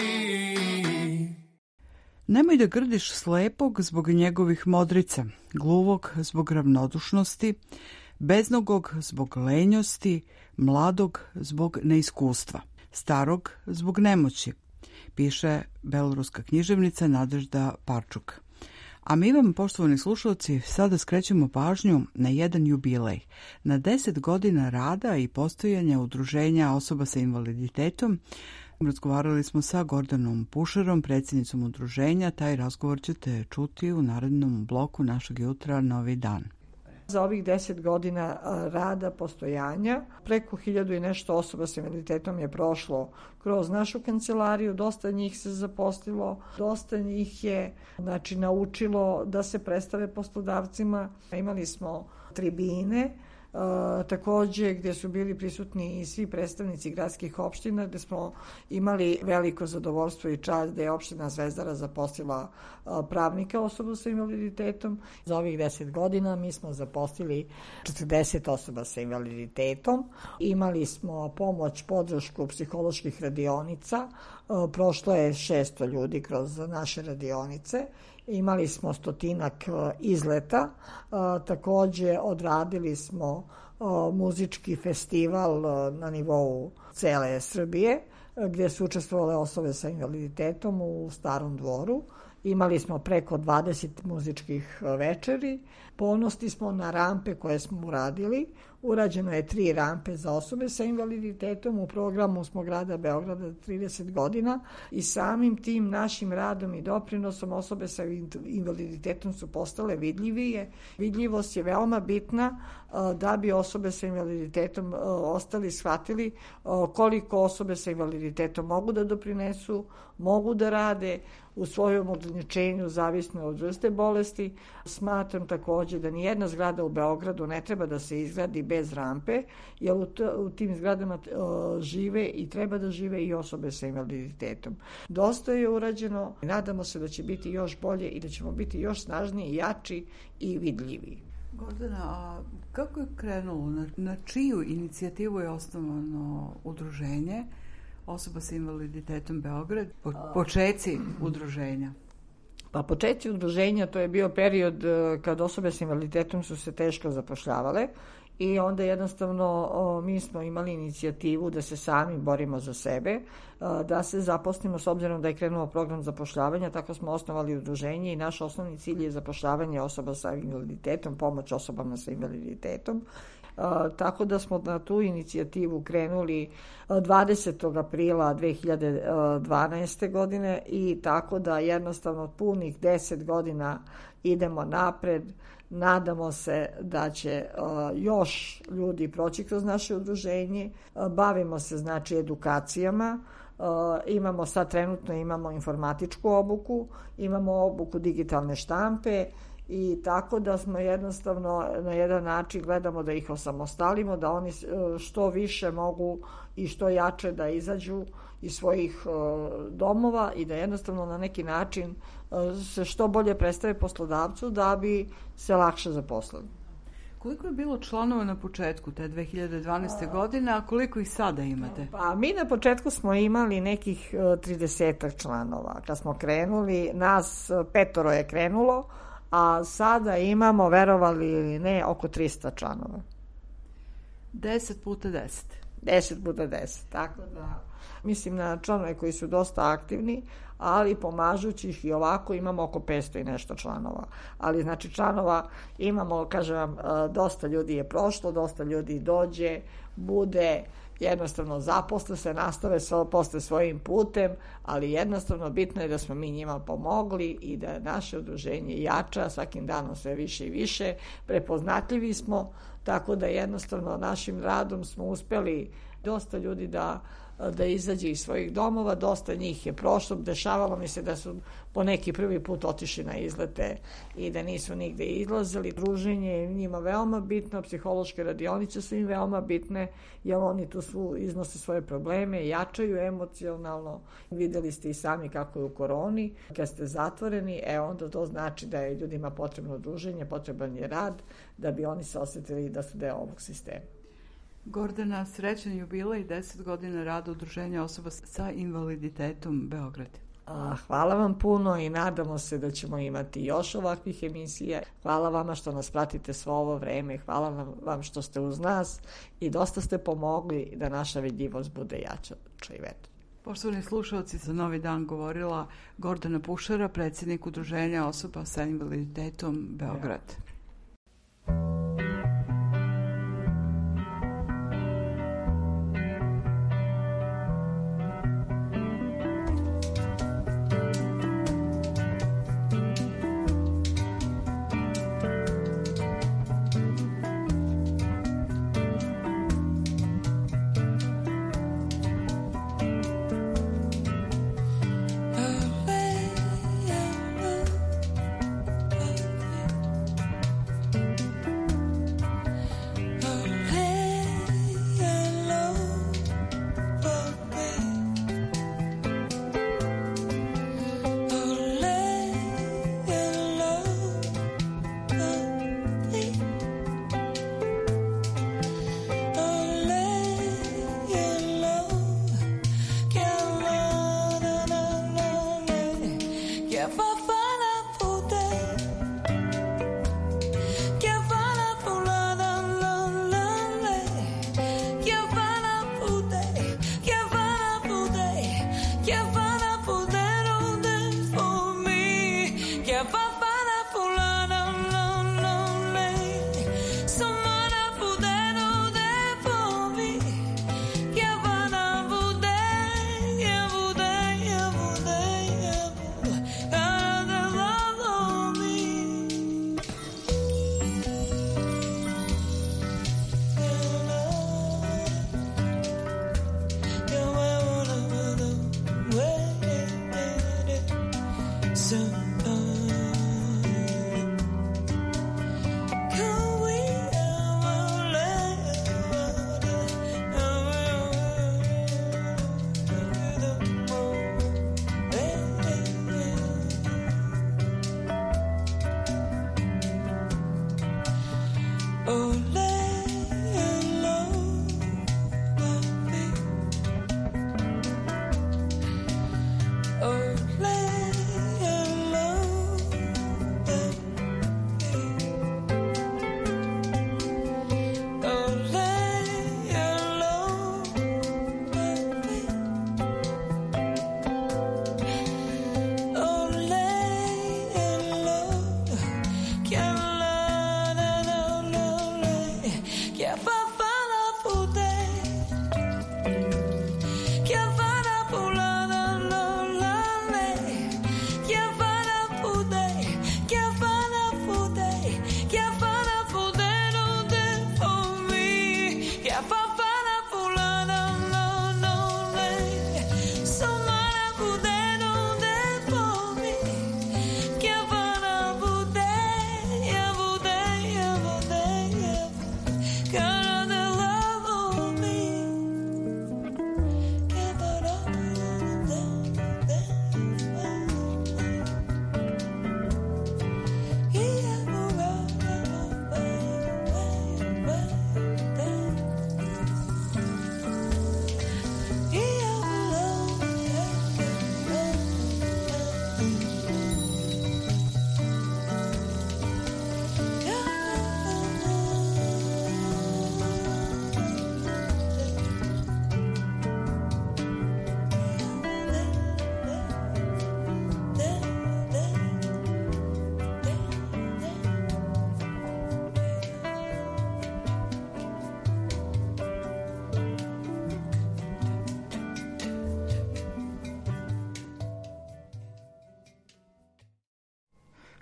Speaker 3: Nemoj da grdiš slepog zbog njegovih modrica, gluvog zbog ravnodušnosti, beznogog zbog lenjosti, mladog zbog neiskustva, starog zbog nemoći, piše beloruska književnica Nadežda Parčuk. A mi vam, poštovani slušalci, sada skrećemo pažnju na jedan jubilej. Na 10 godina rada i postojanja Udruženja osoba sa invaliditetom razgovarali smo sa Gordanom Pušarom, predsjednicom udruženja. Taj razgovor ćete čuti u narednom bloku našeg jutra Novi dan.
Speaker 9: Za ovih 10 godina rada, postojanja, preko 1000 i nešto osoba s invaliditetom je prošlo kroz našu kancelariju, dosta njih se zaposlilo, dosta njih je naučilo da se predstave poslodavcima. Imali smo tribine, takođe gdje su bili prisutni i svi predstavnici gradskih opština, gdje smo imali veliko zadovoljstvo i čast da je opština Zvezdara zaposlila pravnika osoba sa invaliditetom. Za ovih 10 godina mi smo zaposlili 40 osoba sa invaliditetom. Imali smo pomoć, podršku psiholoških radionica. Prošlo je 600 ljudi kroz naše radionice. Imali smo 100 izleta, takođe odradili smo muzički festival na nivou cele Srbije, gdje su učestvovale osobe sa invaliditetom u Starom dvoru. Imali smo preko 20 muzičkih večeri. Ponosni smo na rampe koje smo uradili. Urađeno je 3 rampe za osobe sa invaliditetom. U programu smo grada Beograda 30 godina i samim tim našim radom i doprinosom osobe sa invaliditetom su postale vidljivije. Vidljivost je veoma bitna da bi osobe sa invaliditetom ostali shvatili koliko osobe sa invaliditetom mogu da doprinesu, mogu da rade u svojom ograničenju zavisno od vrste bolesti. Smatram takođe da nijedna zgrada u Beogradu ne treba da se izgradi bez rampe, jer u tim zgradama žive i treba da žive i osobe sa invaliditetom. Dosta je urađeno, nadamo se da će biti još bolje i da ćemo biti još snažniji, jači i vidljiviji.
Speaker 3: Gordana, a kako je krenulo? Na čiju inicijativu je osnovano udruženje osoba sa invaliditetom Beograd? Počeci udruženja?
Speaker 9: Pa počeci udruženja, to je bio period kad osobe sa invaliditetom su se teško zapošljavale i onda jednostavno mi smo imali inicijativu da se sami borimo za sebe, da se zaposlimo s obzirom da je krenuo program zapošljavanja, tako smo osnovali udruženje i naš osnovni cilj je zapošljavanje osoba sa invaliditetom, pomoć osobama sa invaliditetom. Tako da smo na tu inicijativu krenuli 20. aprila 2012. godine i tako da jednostavno od punih 10 godina idemo napred. Nadamo se da će još ljudi proći kroz naše udruženje. Bavimo se edukacijama. Trenutno imamo informatičku obuku, imamo obuku digitalne štampe i tako da smo jednostavno na jedan način gledamo da ih osamostalimo, da oni što više mogu i što jače da izađu iz svojih domova i da jednostavno na neki način se što bolje predstave poslodavcu da bi se lakše zaposlili.
Speaker 3: Koliko je bilo članova na početku te 2012. godine, a koliko ih sada imate?
Speaker 9: Pa mi na početku smo imali nekih 30 članova. Kad smo krenuli, nas 5 je krenulo, a sada imamo, verovali ili ne, oko 300 članova.
Speaker 3: 10 puta 10.
Speaker 9: 10 puta 10, tako da mislim na članove koji su dosta aktivni, ali pomažući ih i ovako imamo oko 500 i nešto članova. Ali znači članova imamo, kažem vam, dosta ljudi je prošlo, dosta ljudi dođe, bude, jednostavno zaposle se, nastave posle svojim putem, ali jednostavno bitno je da smo mi njima pomogli i da naše udruženje jača, svakim danom sve više i više, prepoznatljivi smo, tako da jednostavno našim radom smo uspeli dosta ljudi da izađe iz svojih domova, dosta njih je prošlo, dešavalo mi se da su po neki prvi put otišli na izlete i da nisu nigde izlazili. Druženje je njima veoma bitno, psihološke radionice su im veoma bitne, jer oni tu iznose svoje probleme, jačaju emocionalno. Videli ste i sami kako je u koroni, kad ste zatvoreni, onda to znači da je ljudima potrebno druženje, potreban je rad, da bi oni se osjetili da su deo ovog sistema.
Speaker 3: Gordana, srećan jubilej 10 godina rada Udruženja osoba sa invaliditetom Beograd.
Speaker 9: Hvala vam puno i nadamo se da ćemo imati još ovakvih emisija. Hvala vama što nas pratite svo ovo vreme, hvala vam što ste uz nas i dosta ste pomogli da naša vidljivost bude jača i veća.
Speaker 3: Poštovani slušalci, za Novi dan govorila Gordana Pušara, predsjednik Udruženja osoba sa invaliditetom Beograd.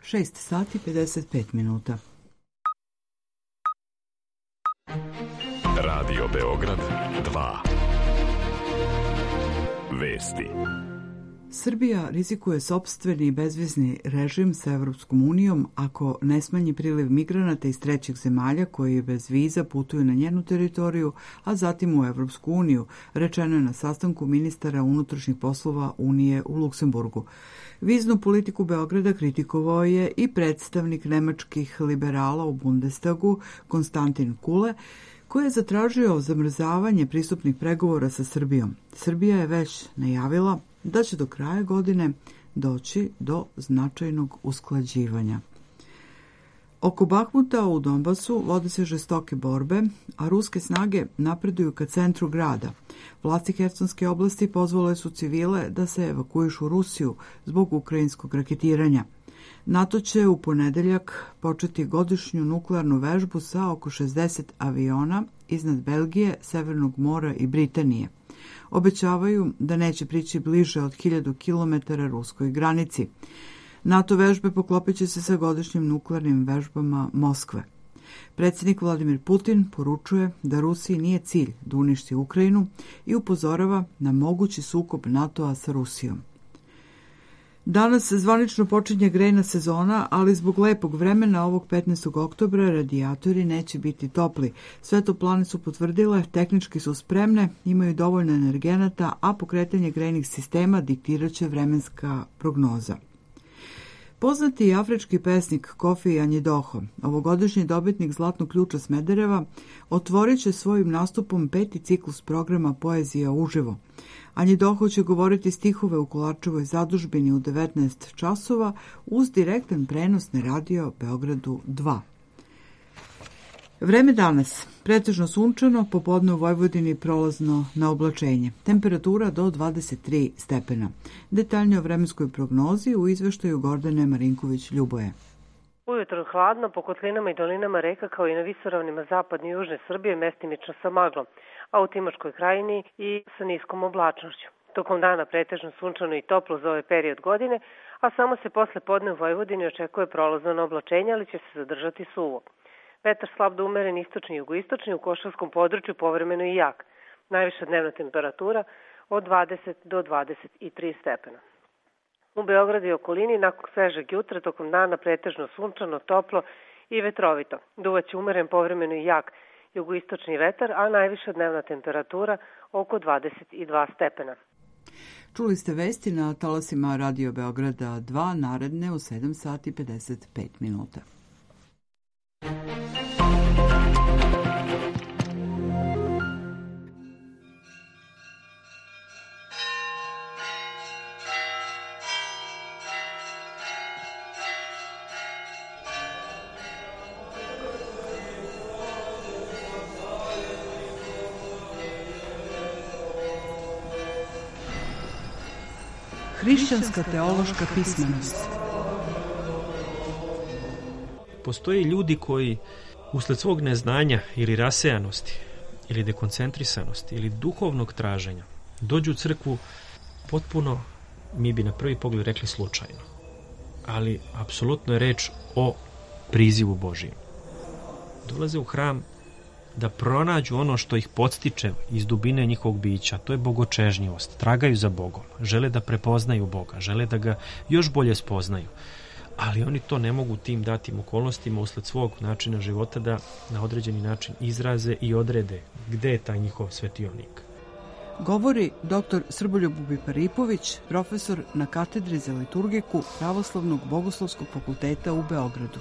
Speaker 3: 6 sati 55 minuta.
Speaker 1: Radio Beograd 2. Vesti.
Speaker 3: Srbija rizikuje sopstveni bezvizni režim sa Evropskom unijom ako ne smanji priliv migranata iz trećih zemalja koji bez viza putuju na njenu teritoriju, a zatim u Evropsku uniju, rečeno je na sastanku ministara unutrašnjih poslova Unije u Luksemburgu. Viznu politiku Beograda kritikovao je i predstavnik nemačkih liberala u Bundestagu Konstantin Kule, koji je zatražio zamrzavanje pristupnih pregovora sa Srbijom. Srbija je već najavila da će do kraja godine doći do značajnog usklađivanja. Oko Bahmuta u Donbasu vode se žestoke borbe, a ruske snage napreduju ka centru grada. Vlasti Hersonske oblasti pozvale su civile da se evakuišu u Rusiju zbog ukrajinskog raketiranja. NATO će u ponedeljak početi godišnju nuklearnu vežbu sa oko 60 aviona iznad Belgije, Severnog mora i Britanije. Obećavaju da neće prići bliže od 1000 km ruskoj granici. NATO vežbe poklopit će se sa godišnjim nuklearnim vežbama Moskve. Predsjednik Vladimir Putin poručuje da Rusiji nije cilj da uništi Ukrajinu i upozorava na mogući sukob NATO-a sa Rusijom. Danas zvanično počinje grejna sezona, ali zbog lepog vremena ovog 15. oktobra radijatori neće biti topli. Sve toplane su potvrdile, tehnički su spremne, imaju dovoljno energenata, a pokretanje grejnih sistema diktiraće vremenska prognoza. Poznati afrički pesnik Kofi Anjidoho, ovogodišnji dobitnik Zlatnog ključa Smedereva, otvorit će svojim nastupom 5. ciklus programa Poezija uživo. Anjidoho će govoriti stihove u Kolarčevoj zadužbini u 19 časova uz direktan prenos na radio Beogradu 2. Vreme danas. Pretežno sunčano, popodne u Vojvodini prolazno na oblačenje. Temperatura do 23 stepena. Detaljnije o vremenskoj prognozi u izveštaju Gordane Marinković-Ljuboje.
Speaker 10: Ujutro hladno, po kotlinama i dolinama reka kao i na visoravnima zapadne i južne Srbije mestimično sa maglom, a u Timočkoj krajini i sa niskom oblačnošću. Tokom dana pretežno sunčano i toplo za ovaj period godine, a samo se posle podne u Vojvodini očekuje prolazno na oblačenje, ali će se zadržati suvo. Vetar slab do umeren istočni i jugoistočni, u Košavskom području povremeno i jak. Najviša dnevna temperatura od 20 do 23 stepena. U Beogradu i okolini nakon svežeg jutra tokom dana pretežno sunčano, toplo i vetrovito. Duvaće umeren povremeno i jak jugoistočni vetar, a najviša dnevna temperatura oko 22 stepena.
Speaker 3: Čuli ste vesti na talasima Radio Beograda 2, naredne u 7 sati 55 minuta. Hrišćanska teološka pismenost.
Speaker 11: Postoje ljudi koji usled svog neznanja ili rasejanosti ili dekoncentrisanosti ili duhovnog traženja dođu u crkvu potpuno, mi bi na prvi pogled rekli slučajno. Ali apsolutno je reč o prizivu Božijem. Dolaze u hram da pronađu ono što ih podstiče iz dubine njihovog bića, to je bogočežnjivost, tragaju za Bogom, žele da prepoznaju Boga, žele da ga još bolje spoznaju, ali oni to ne mogu tim datim okolnostima usled svog načina života da na određeni način izraze i odrede gde je taj njihov svetionik.
Speaker 3: Govori dr. Srboljub Bubiparipović, profesor na katedri za liturgiku Pravoslavnog bogoslovskog fakulteta u Beogradu.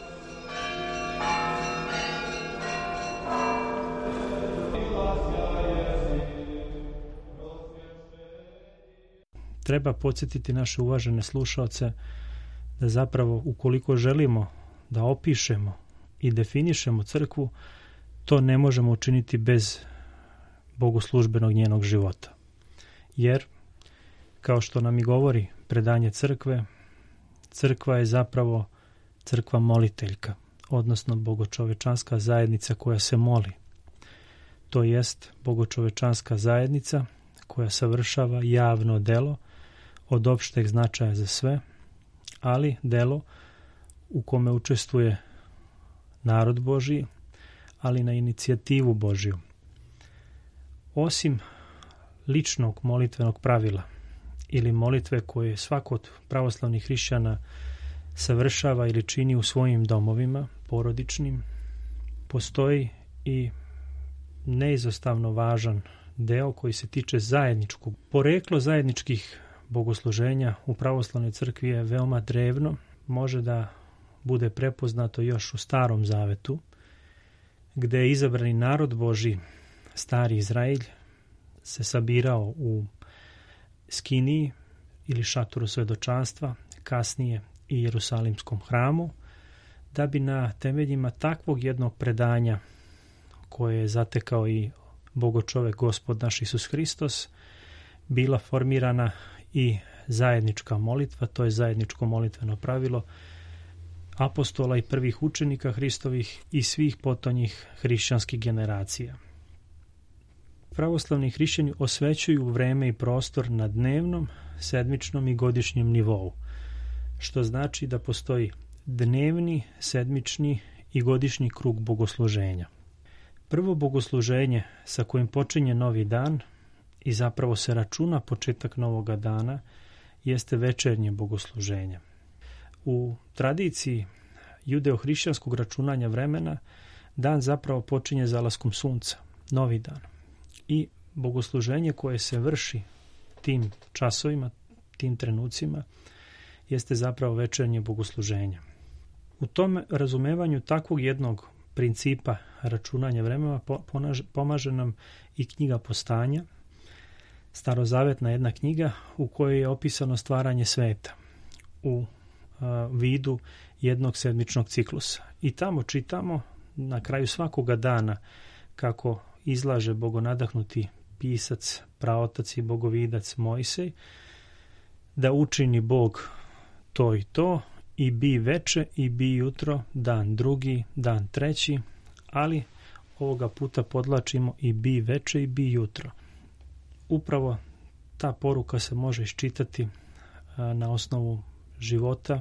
Speaker 11: Treba podsjetiti naše uvažene slušaoce da zapravo ukoliko želimo da opišemo i definišemo crkvu, to ne možemo učiniti bez bogoslužbenog njenog života. Jer, kao što nam i govori predanje crkve, crkva je zapravo crkva moliteljka, odnosno bogočovečanska zajednica koja se moli. To jest bogočovečanska zajednica koja savršava javno delo od opšteg značaja za sve, ali delo u kome učestvuje narod Božji, ali na inicijativu Božju. Osim ličnog molitvenog pravila ili molitve koje svako od pravoslavnih hrišćana savršava ili čini u svojim domovima, porodičnim, postoji i neizostavno važan deo koji se tiče zajedničkog. Poreklo zajedničkih bogosluženja u pravoslavnoj crkvi je veoma drevno, može da bude prepoznato još u Starom Zavetu, gde je izabrani narod Božji, stari Izraelj, se sabirao u Skiniji ili šatoru svedočanstva, kasnije i Jerusalimskom hramu, da bi na temeljima takvog jednog predanja koje je zatekao i Bogočovek Gospod naš Isus Hristos, bila formirana i zajednička molitva, to je zajedničko molitveno pravilo apostola i prvih učenika Hristovih i svih potonjih hrišćanskih generacija. Pravoslavni hrišćani osvećuju vreme i prostor na dnevnom, sedmičnom i godišnjem nivou, što znači da postoji dnevni, sedmični i godišnji krug bogosluženja. Prvo bogosluženje sa kojim počinje novi dan i zapravo se računa početak novoga dana jeste večernje bogosluženje. U tradiciji judeo-hrišćanskog računanja vremena dan zapravo počinje zalaskom sunca, novi dan. I bogosluženje koje se vrši tim časovima, tim trenucima, jeste zapravo večernje bogosluženje. U tom razumevanju takvog jednog principa računanja vremena pomaže nam i knjiga Postanja, starozavetna jedna knjiga u kojoj je opisano stvaranje sveta u vidu jednog sedmičnog ciklusa. I tamo čitamo na kraju svakoga dana kako izlaže bogonadahnuti pisac, praotac i bogovidac Mojsej, da učini Bog to i to, i bi veče i bi jutro, dan drugi, dan treći, ali ovoga puta podlačimo i bi veče i bi jutro. Upravo ta poruka se može iščitati na osnovu života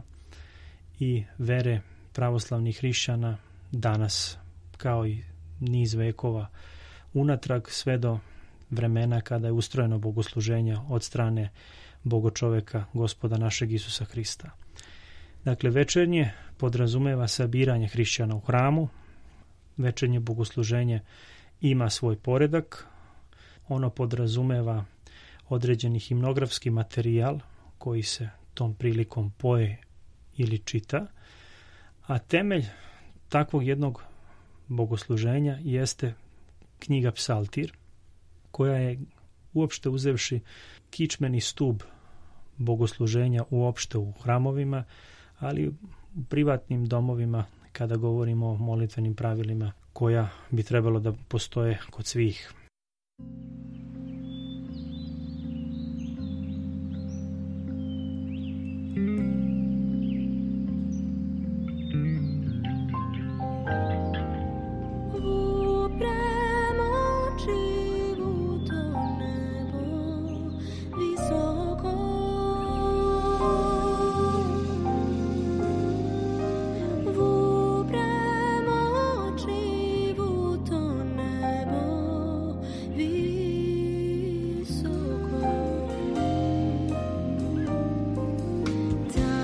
Speaker 11: i vere pravoslavnih hrišćana danas, kao i niz vekova unatrag, sve do vremena kada je ustrojeno bogosluženje od strane Bogočoveka, Gospoda našeg Isusa Hrista. Dakle, večernje podrazumeva sabiranje hrišćana u hramu, večernje bogosluženje ima svoj poredak, ono podrazumeva određeni himnografski materijal koji se tom prilikom poje ili čita, a temelj takvog jednog bogosluženja jeste knjiga Psaltir, koja je uopšte uzevši kičmeni stub bogosluženja uopšte u hramovima, ali u privatnim domovima kada govorimo o molitvenim pravilima koja bi trebalo da postoje kod svih.
Speaker 4: Down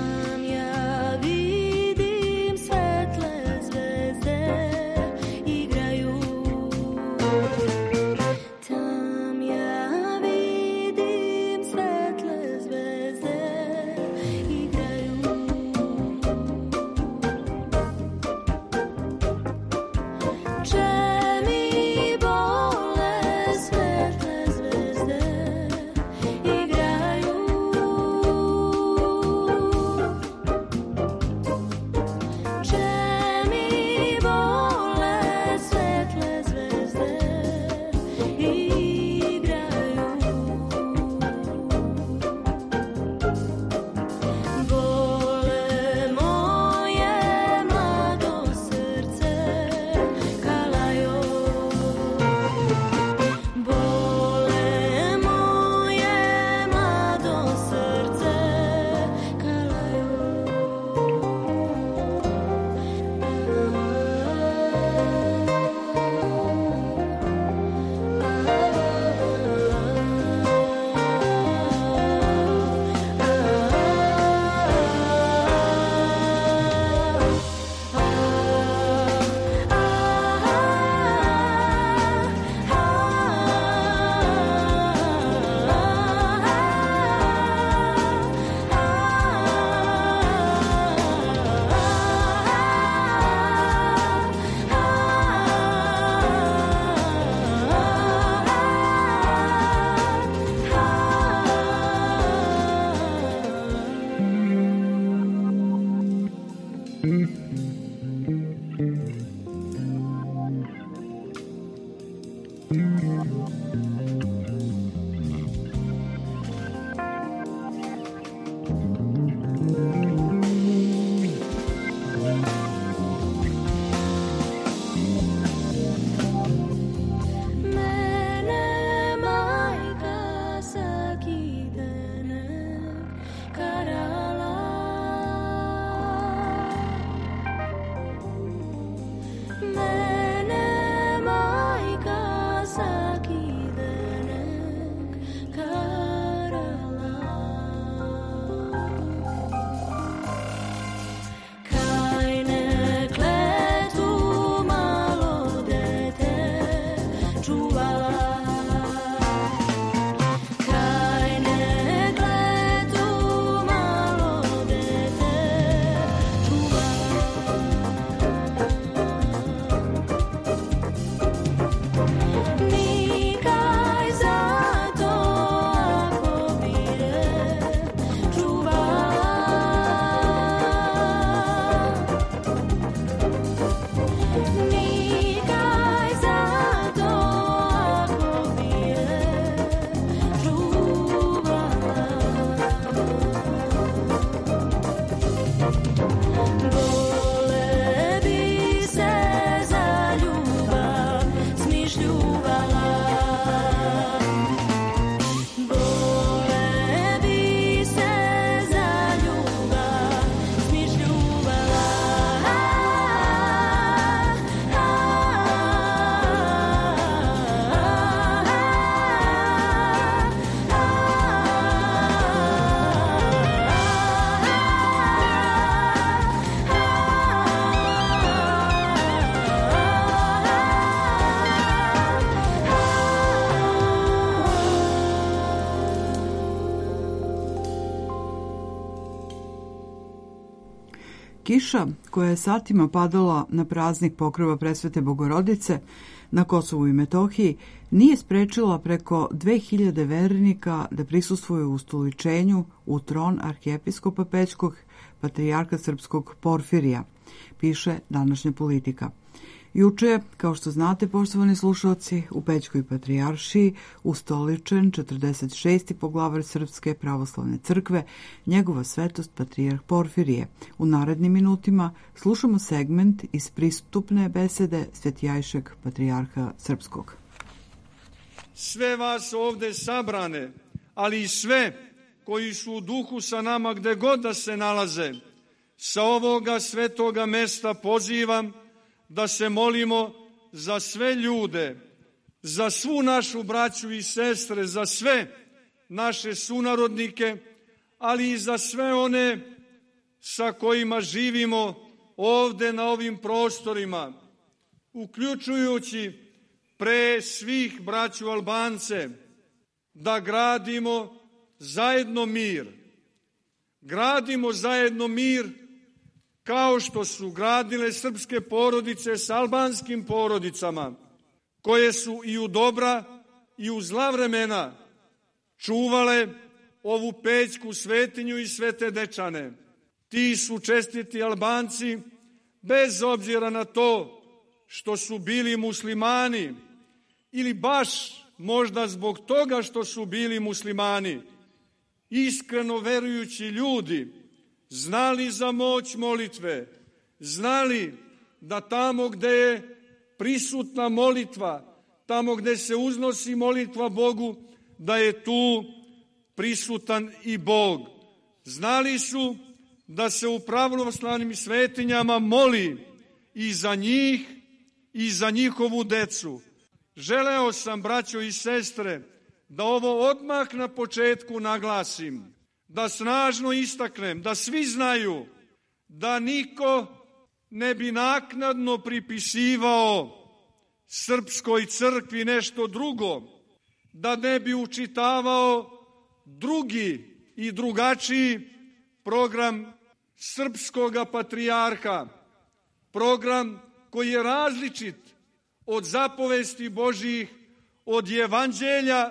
Speaker 3: Kiša koja je satima padala na praznik pokrova Presvete Bogorodice na Kosovu i Metohiji nije sprečila preko 2000 vernika da prisustvuju ustoličenju u tron arhijepiskopa Pećkog patrijarha srpskog Porfirija, piše današnja Politika. Juče je, kao što znate, poštovani slušalci, u Pećkoj patrijaršiji ustoličen 46. poglavar Srpske pravoslavne crkve, njegova svetost patrijarh Porfirije. U narednim minutima slušamo segment iz pristupne besede Svetijajšeg patrijarha Srpskog.
Speaker 12: Sve vas ovde sabrane, ali i sve koji su u duhu sa nama gde god da se nalaze, sa ovoga svetoga mesta pozivam da se molimo za sve ljude, za svu našu braću i sestre, za sve naše sunarodnike, ali i za sve one sa kojima živimo ovde na ovim prostorima, uključujući pre svih braću Albance, da gradimo zajedno mir. Gradimo zajedno mir kao što su gradile srpske porodice s albanskim porodicama, koje su i u dobra i u zla vremena čuvale ovu Pećku svetinju i Svete Dečane. Ti su čestiti Albanci, bez obzira na to što su bili muslimani, ili baš možda zbog toga što su bili muslimani, iskreno verujući ljudi, znali za moć molitve, znali da tamo gde je prisutna molitva, tamo gde se uznosi molitva Bogu, da je tu prisutan i Bog. Znali su da se u pravoslavnim svetinjama moli i za njih i za njihovu decu. Želeo sam, braćo i sestre, da ovo odmah na početku naglasim, da snažno istaknem, da svi znaju da niko ne bi naknadno pripisivao srpskoj crkvi nešto drugo, da ne bi učitavao drugi i drugačiji program srpskoga patrijarha, program koji je različit od zapovesti Božjih, od evanđelja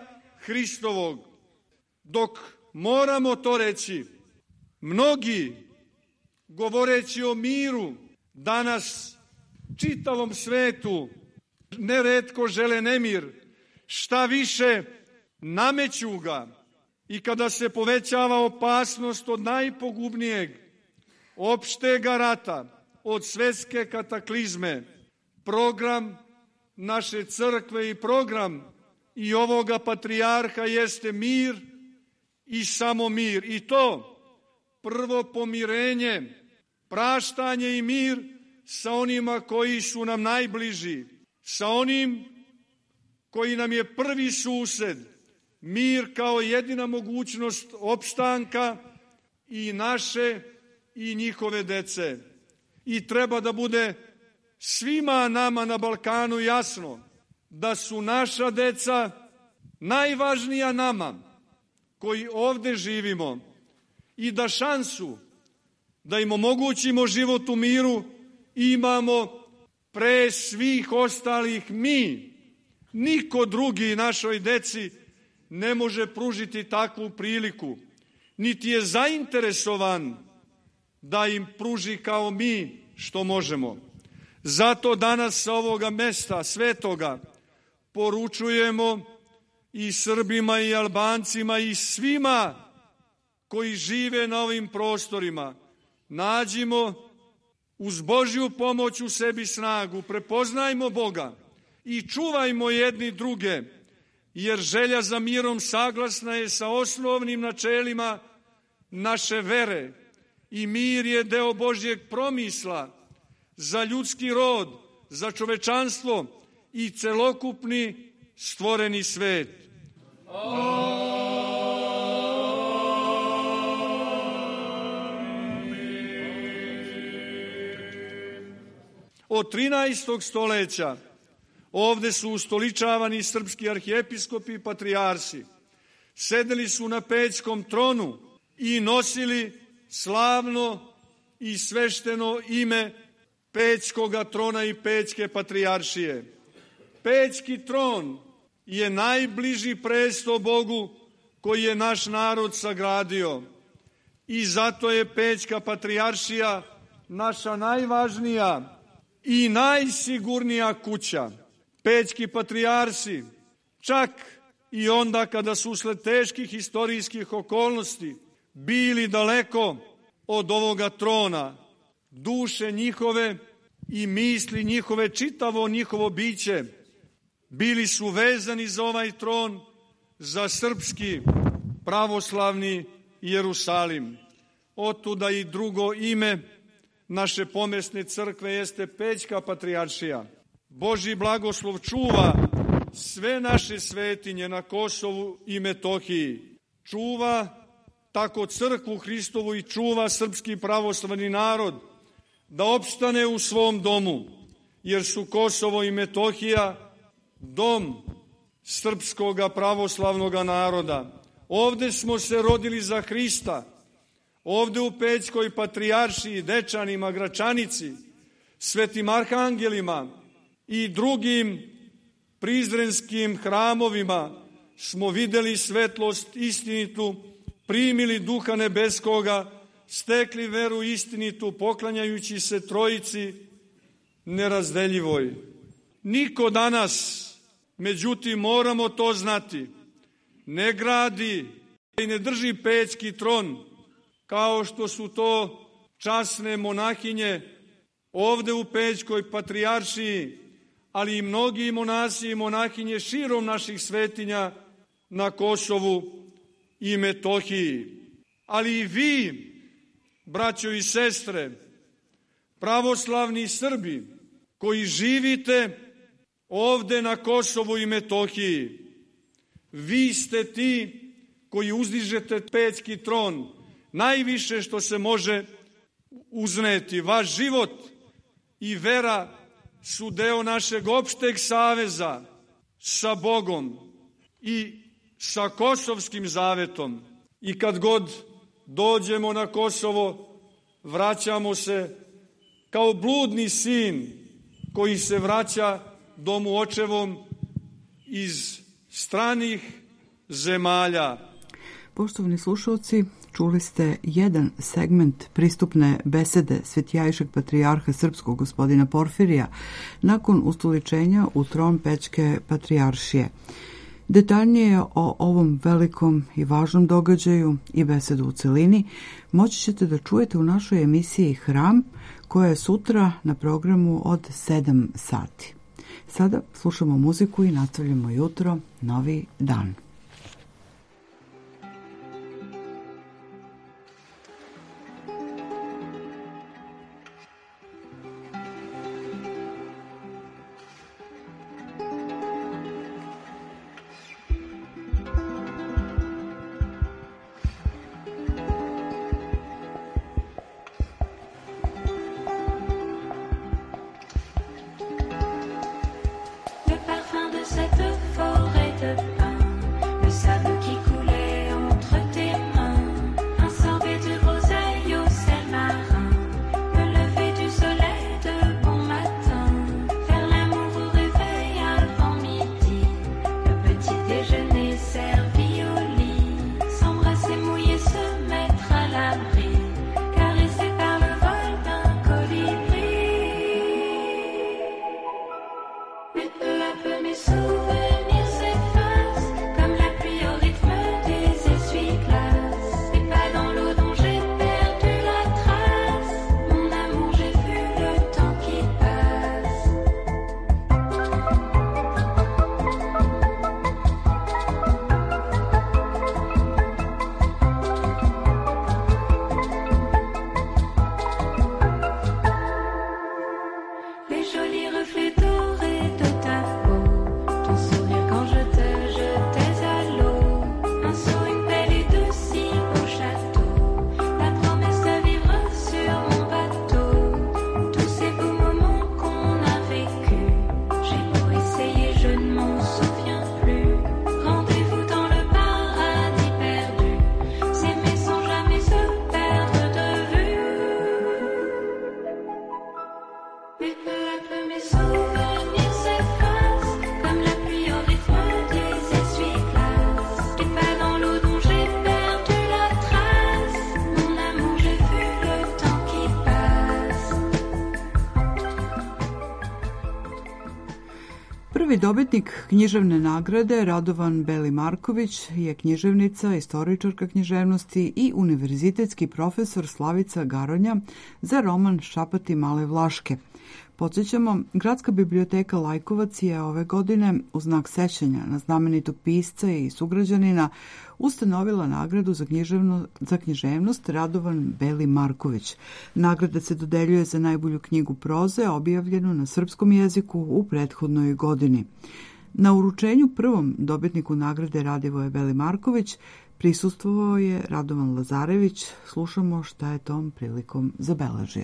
Speaker 12: Hristovog. Dok moramo to reći, mnogi govoreći o miru, danas čitavom svetu neretko žele nemir, šta više nameću ga, i kada se povećava opasnost od najpogubnijeg opštega rata, od svetske kataklizme, program naše crkve i program i ovoga patrijarha jeste mir i samo mir. I to prvo pomirenje, praštanje i mir sa onima koji su nam najbliži, sa onim koji nam je prvi sused, mir kao jedina mogućnost opstanka i naše i njihove dece. I treba da bude svima nama na Balkanu jasno da su naša deca najvažnija nama koji ovde živimo i da šansu da im omogućimo život u miru imamo pre svih ostalih mi. Niko drugi našoj deci ne može pružiti takvu priliku, niti je zainteresovan da im pruži kao mi što možemo. Zato danas sa ovoga mesta svetoga poručujemo i Srbima i Albancima i svima koji žive na ovim prostorima. Nađimo uz Božju pomoć u sebi snagu, prepoznajmo Boga i čuvajmo jedni druge, jer želja za mirom saglasna je sa osnovnim načelima naše vere i mir je deo Božjeg promisla za ljudski rod, za čovečanstvo i celokupni stvoreni svet. Od 13. stoleća ovde su ustoličavani srpski arhijepiskopi i patrijarsi. Sedeli su na pećkom tronu i nosili slavno i svešteno ime Pećkoga trona i Pećke patrijaršije. Pećki tron je najbliži presto Bogu koji je naš narod sagradio. I zato je Pećka patrijaršija naša najvažnija i najsigurnija kuća. Pećki patrijarsi, čak i onda kada su usled teških istorijskih okolnosti bili daleko od ovoga trona, duše njihove i misli njihove, čitavo njihovo biće, bili su vezani za ovaj tron, za srpski pravoslavni Jerusalim. Otuda i drugo ime naše pomesne crkve jeste Pećka patrijaršija. Božji blagoslov čuva sve naše svetinje na Kosovu i Metohiji. Čuva tako crkvu Hristovu i čuva srpski pravoslavni narod da opstane u svom domu, jer su Kosovo i Metohija dom srpskoga pravoslavnog naroda. Ovde smo se rodili za Hrista, ovde u Pećkoj patrijaršiji, Dečanima, Gračanici, svetim arhangelima i drugim prizrenskim hramovima smo videli svetlost istinitu, primili duha nebeskoga, stekli veru istinitu, poklanjajući se Trojici nerazdeljivoj. Niko danas, međutim moramo to znati, ne gradi i ne drži pećki tron kao što su to časne monahinje ovde u Pećkoj patrijaršiji, ali i mnogi monasi i monahinje širom naših svetinja na Kosovu i Metohiji. Ali i vi, braćo i sestre, pravoslavni Srbi koji živite ovde na Kosovu i Metohiji, vi ste ti koji uzdižete Pećki tron, najviše što se može uzneti. Vaš život i vera su deo našeg opšteg saveza sa Bogom i sa Kosovskim zavetom. I kad god dođemo na Kosovo, vraćamo se kao bludni sin koji se vraća domu očevom iz stranih zemalja.
Speaker 3: Poštovani slušalci, čuli ste jedan segment pristupne besede Svetijajšeg patrijarha srpskog gospodina Porfirija nakon ustoličenja u tron Pećke patrijaršije. Detaljnije o ovom velikom i važnom događaju i besedu u celini moći ćete da čujete u našoj emisiji Hram, koja je sutra na programu od 7 sati. Sada slušamo muziku i nastavljamo jutro, novi dan. Prvi dobitnik književne nagrade Radovan Beli Marković je književnica, istoričarka književnosti i univerzitetski profesor Slavica Garonja za roman Šapati male Vlaške. Podsjećamo, Gradska biblioteka Lajkovac je ove godine u znak sećanja na znamenitog pisca i sugrađanina ustanovila nagradu za književnost Radovan Beli Marković. Nagrada se dodeljuje za najbolju knjigu proze objavljenu na srpskom jeziku u prethodnoj godini. Na uručenju prvom dobitniku nagrade Radivoje Beli Marković prisustvovao je Radovan Lazarević. Slušamo šta je tom prilikom zabeležio.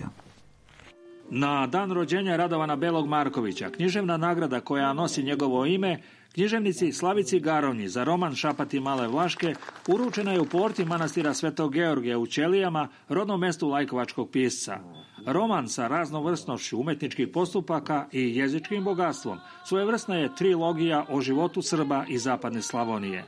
Speaker 13: Na dan rođenja Radovana Belog Markovića, književna nagrada koja nosi njegovo ime, književnici Slavici Garonji za roman Šapati male Vlaške uručena je u porti manastira Svetog Georgija u Ćelijama, rodnom mestu lajkovačkog pisca. Roman sa raznovrsnošću umetničkih postupaka i jezičkim bogatstvom svojevrsna je trilogija o životu Srba iz zapadne Slavonije.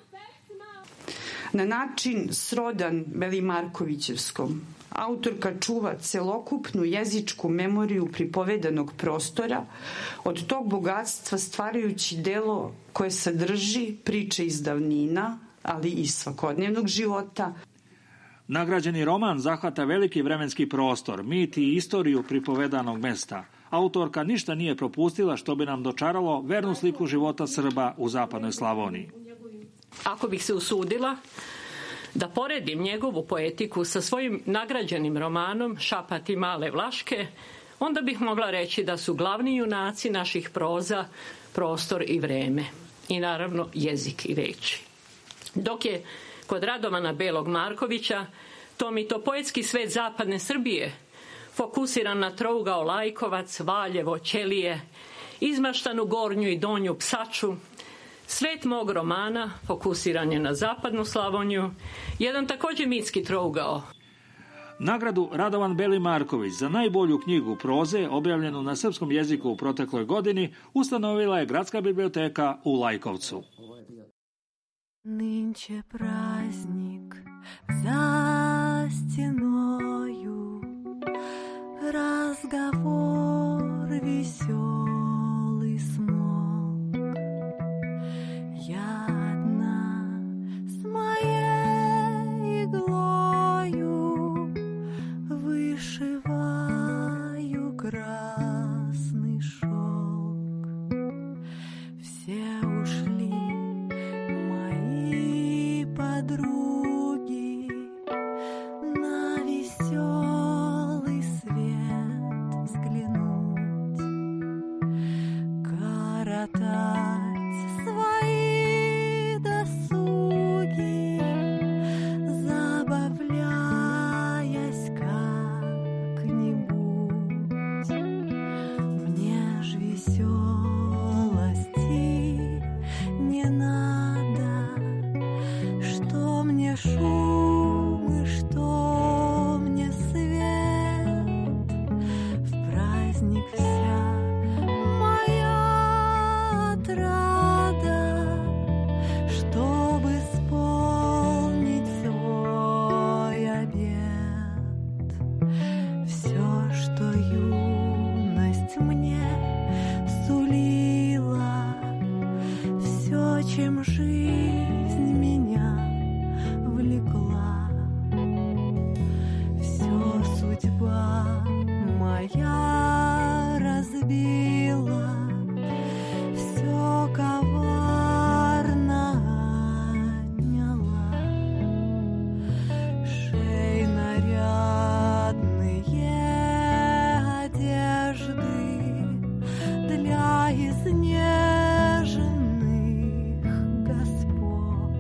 Speaker 14: Na način srodan Beli Markovićevskom, autorka čuva celokupnu jezičku memoriju pripovedanog prostora, od tog bogatstva stvarajući delo koje sadrži priče iz davnina, ali i svakodnevnog života.
Speaker 13: Nagrađeni roman zahvata veliki vremenski prostor, mit i istoriju pripovedanog mesta. Autorka ništa nije propustila što bi nam dočaralo vernu sliku života Srba u zapadnoj Slavoniji.
Speaker 15: Ako bih se usudila da poredim njegovu poetiku sa svojim nagrađenim romanom Šapati male Vlaške, onda bih mogla reći da su glavni junaci naših proza prostor i vreme i naravno jezik i reči. Dok je kod Radovana Belog Markovića to poetski svet zapadne Srbije fokusiran na trougao Lajkovac, Valjevo, Ćelije, izmaštanu Gornju i Donju Psaču, svet mog romana fokusiran je na zapadnu Slavoniju, jedan također mitski trougao.
Speaker 13: Nagradu Radovan Beli Marković za najbolju knjigu proze objavljenu na srpskom jeziku u protekloj godini ustanovila je Gradska biblioteka u Lajkovcu.
Speaker 4: Nынче праздник, за стеною разговор веселый смолк. Я одна с моей иглою вышиваю красный шелк. Все ушли мои подруги на веселый свет взглянуть, коротать свои досуги, забавляясь как-нибудь. Мне ж веселости не надо, что мне шум и что мне свет. В праздник вся моя отрада, чтобы исполнить свой обет. Все, что юность мне сулила, все, чем жизнь меня влекла, все судьба моя разбила, все коварно отняла. Шей нарядные одежды для изнеженных господ.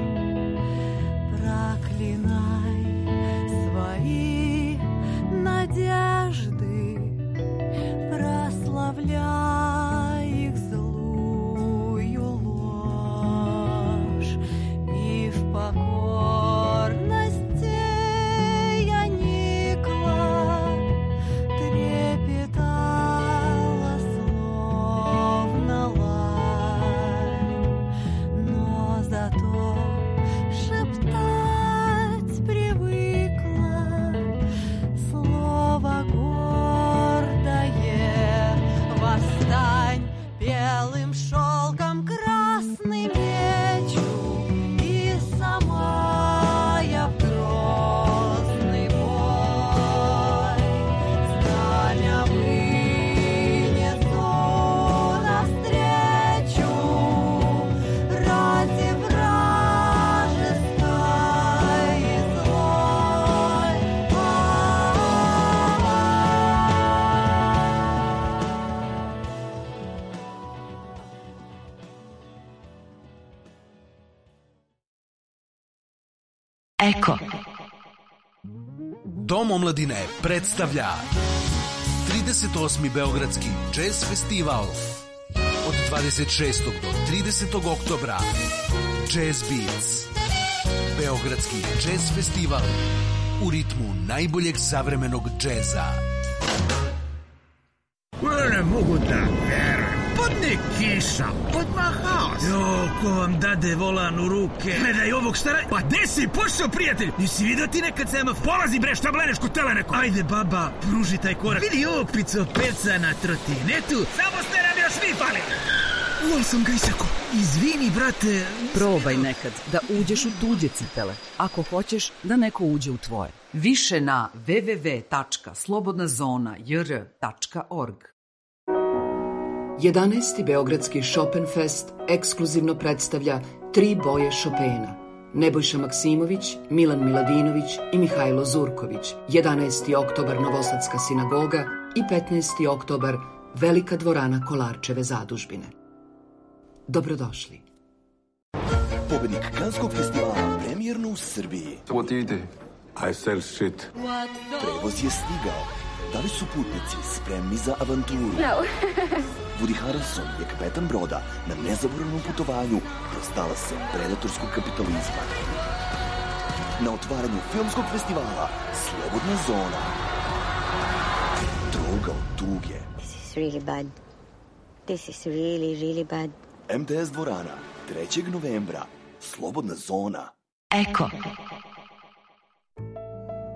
Speaker 4: Проклинай свои надежды, прославляй их злую ложь, и в покорности я никла, трепетала словно лань, но зато шептать привыкла слово гордое. Восстань белым шелком красный мечу, и сама я в грозный бой знамя вынесу навстречу ради вражеской и злой.
Speaker 2: Eko. Dom omladine predstavlja 38. Beogradski jazz festival od 26. do 30. oktobra. Jazz Beats. Beogradski jazz festival u ritmu najboljeg savremenog džeza.
Speaker 16: Ne mogu da verujem. Padne kiša, odmah haos. Jo, ko vam dade volan u ruke. Gledaj ovog šta radi. Pa gde si pošao, prijatelj? Nisi vidio ti nekad semafor? Polazi bre, šta bleneš kod tele neko? Ajde, baba, pruži taj korak. Vidi ovog picopeca na trotinetu. Samo ste nam još vi pali. Uvol sam ga isako. Izvini, brate.
Speaker 18: Probaj nekad da uđeš u tuđe cipele, ako hoćeš da neko uđe u tvoje. Više na www.slobodnazona.jr.org. 11. Beogradski Chopinfest ekskluzivno predstavlja 3 boje Chopina. Nebojša Maksimović, Milan Miladinović i Mihajlo Zurković. 11. oktobar Novosadska sinagoga i 15. oktobar Velika dvorana Kolarčeve zadužbine. Dobrodošli.
Speaker 19: Pobednik Kanskog festivala premijerno u Srbiji.
Speaker 25: What do you do? I sell shit.
Speaker 19: Prevoz je stigao. Da li su putnici spremni za avanturu?
Speaker 26: No.
Speaker 19: Woody Harrelson je kapetan broda na nezaboravnom putovanju kroz talase predatorskog kapitalizma. Na otvaranju filmskog festivala Slobodna zona. Droga od tuge.
Speaker 26: This is really bad. This is really, really bad.
Speaker 19: MTS dvorana, 3. novembra. Slobodna zona.
Speaker 2: Eko.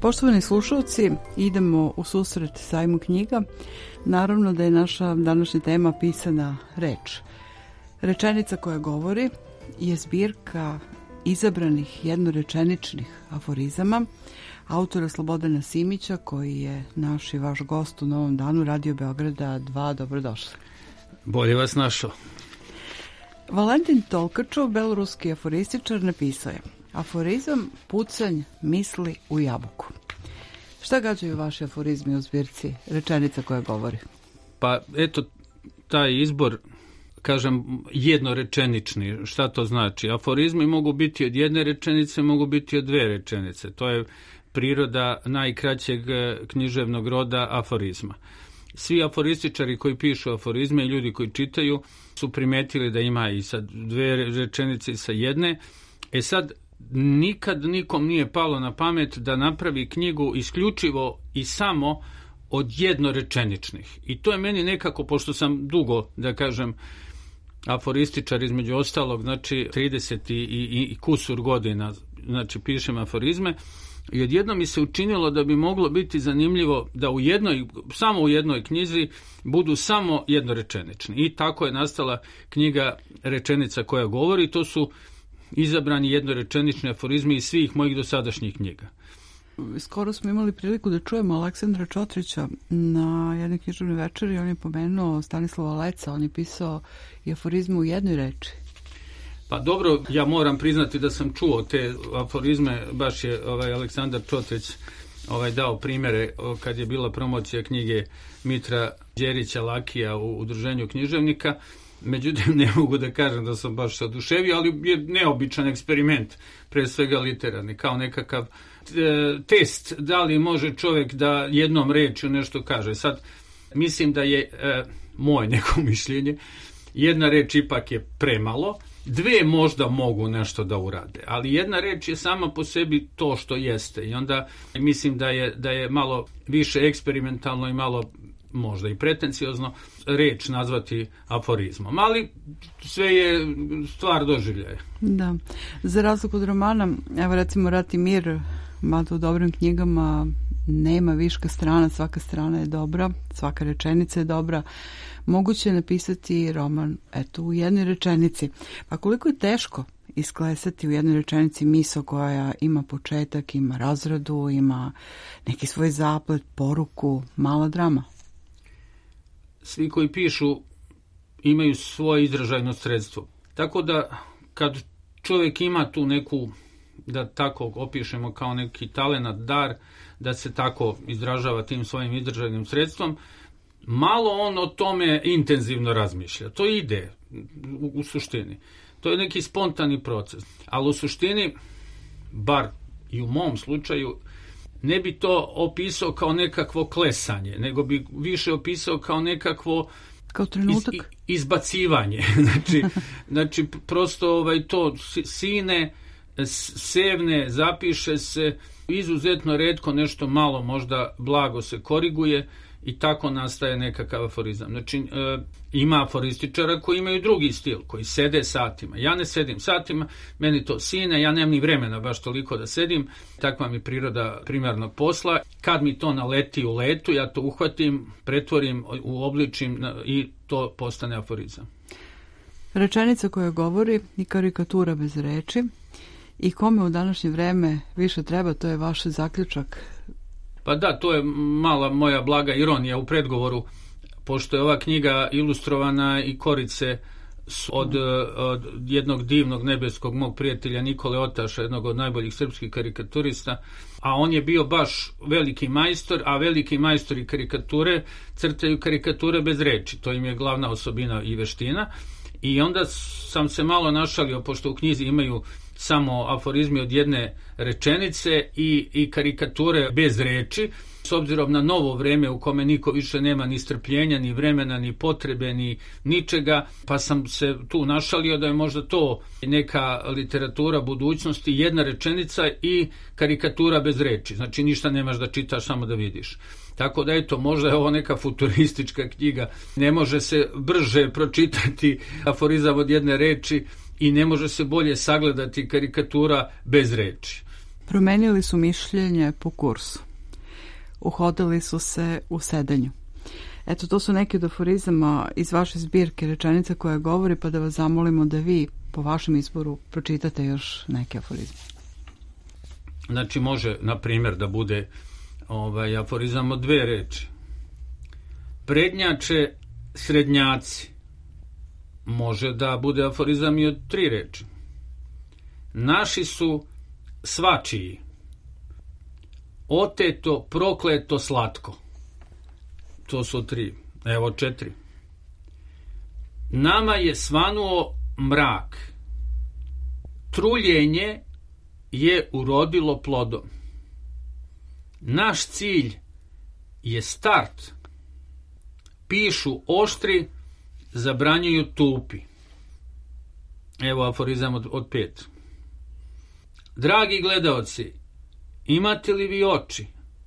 Speaker 3: Poštovani slušalci, idemo u susret sajmu knjiga. Naravno da je naša današnja tema pisana reč. Rečenica koja govori je zbirka izabranih jednorečeničnih aforizama autora Slobodana Simića, koji je naš i vaš gost u Novom danu Radio Beograda 2. Dobrodošli.
Speaker 17: Bolje vas našao.
Speaker 3: Valentin Tolkačov, beloruski aforističar, napisao je: aforizam pucanj misli u jabuku. Šta gađaju vaši aforizmi u zbirci rečenica koja govori?
Speaker 17: Pa eto, taj izbor, kažem, jednorečenični. Šta to znači? Aforizmi mogu biti od jedne rečenice, mogu biti od dve rečenice. To je priroda najkraćeg književnog roda aforizma. Svi aforističari koji pišu aforizme i ljudi koji čitaju su primetili da ima i sa dve rečenice i sa jedne. Sad, nikad nikom nije palo na pamet da napravi knjigu isključivo i samo od jednorečeničnih. I to je meni nekako, pošto sam dugo, da kažem, aforističar između ostalog, znači 30 i kusur godina, znači pišem aforizme, i odjednom mi se učinilo da bi moglo biti zanimljivo da samo u jednoj knjizi budu samo jednorečenični. I tako je nastala knjiga Rečenica koja govori. To su izabrani jednorečenični aforizmi iz svih mojih dosadašnjih knjiga.
Speaker 3: Skoro smo imali priliku da čujemo Aleksandra Čotrića na jednoj književnoj večeri. On je pomenuo Stanislava Leca. On je pisao i aforizme u jednoj reči.
Speaker 17: Pa dobro, ja moram priznati da sam čuo te aforizme. Baš je Aleksandar Čotrić dao primjere kad je bila promocija knjige Mitra Đerića Lakija u Udruženju književnika. Međutim, ne mogu da kažem da sam baš se oduševio, ali je neobičan eksperiment, pre svega literarni, kao nekakav test da li može čovjek da jednom rečju nešto kaže. Sad, mislim da je moje neko mišljenje, jedna reč ipak je premalo, dve možda mogu nešto da urade, ali jedna reč je sama po sebi to što jeste i onda mislim da je malo više eksperimentalno i malo možda i pretenciozno reč nazvati aforizmom, ali sve je stvar doživljaja.
Speaker 3: Da, za razliku od romana, evo recimo Rat i mir, mada u dobrim knjigama nema viška strana, svaka strana je dobra, svaka rečenica je dobra. Moguće je napisati roman u jednoj rečenici. Pa koliko je teško isklesati u jednoj rečenici misao koja ima početak, ima razradu, ima neki svoj zaplet, poruku, mala drama?
Speaker 17: Svi koji pišu imaju svoje izražajno sredstvo. Tako da kad čovjek ima tu neku, da tako opišemo kao neki talenat, dar, da se tako izražava tim svojim izražajnim sredstvom, malo on o tome intenzivno razmišlja. To ide u suštini. To je neki spontani proces. Ali u suštini, bar i u mom slučaju, ne bi to opisao kao nekakvo klesanje, nego bi više opisao kao nekakvo
Speaker 3: kao trenutak
Speaker 17: izbacivanje. znači prosto to sine, sevne, zapiše se, izuzetno retko nešto malo, možda blago se koriguje i tako nastaje nekakav aforizam. Znači, ima aforističara koji imaju drugi stil, koji sede satima. Ja ne sedim satima, meni to sine, ja nemam ni vremena baš toliko da sedim, takva mi priroda primarnog posla. Kad mi to naleti u letu, ja to uhvatim, pretvorim, uobličim i to postane aforizam.
Speaker 3: Rečenica koja govori i karikatura bez reči. I kome u današnje vreme više treba, to je vaš zaključak.
Speaker 17: Pa da, to je mala moja blaga ironija u predgovoru, pošto je ova knjiga ilustrovana i korice od jednog divnog nebeskog mog prijatelja Nikole Otaša, jednog od najboljih srpskih karikaturista, a on je bio baš veliki majstor, a veliki majstori karikature crtaju karikature bez reči, to im je glavna osobina i veština. I onda sam se malo našalio, pošto u knjizi imaju samo aforizmi od jedne rečenice i karikature bez reči, s obzirom na novo vreme u kome niko više nema ni strpljenja, ni vremena, ni potrebe, ni ničega, pa sam se tu našalio da je možda to neka literatura budućnosti, jedna rečenica i karikatura bez reči. Znači ništa nemaš da čitaš, samo da vidiš. Tako da eto, možda je ovo neka futuristička knjiga, ne može se brže pročitati aforizam od jedne reči i ne može se bolje sagledati karikatura bez reči.
Speaker 3: Promenili su mišljenje po kursu. Uhodili su se u sedanju. Eto, to su neki od aforizama iz vaše zbirke rečenica koja govori, pa da vas zamolimo da vi po vašem izboru pročitate još neke aforizme.
Speaker 17: Znači može, na primjer, da bude aforizam od 2 reči. Prednjače srednjaci. Može da bude aforizam i od 3 reči. Naši su svačiji. Oteto, prokleto, slatko. To su 3. Evo 4. Nama je svanuo mrak. Truljenje je urodilo plodom. Naš cilj je start. Pišu oštri, zabranjuju tupi. Evo aforizam od 5. Dragi gledaoci, imate li vi oči?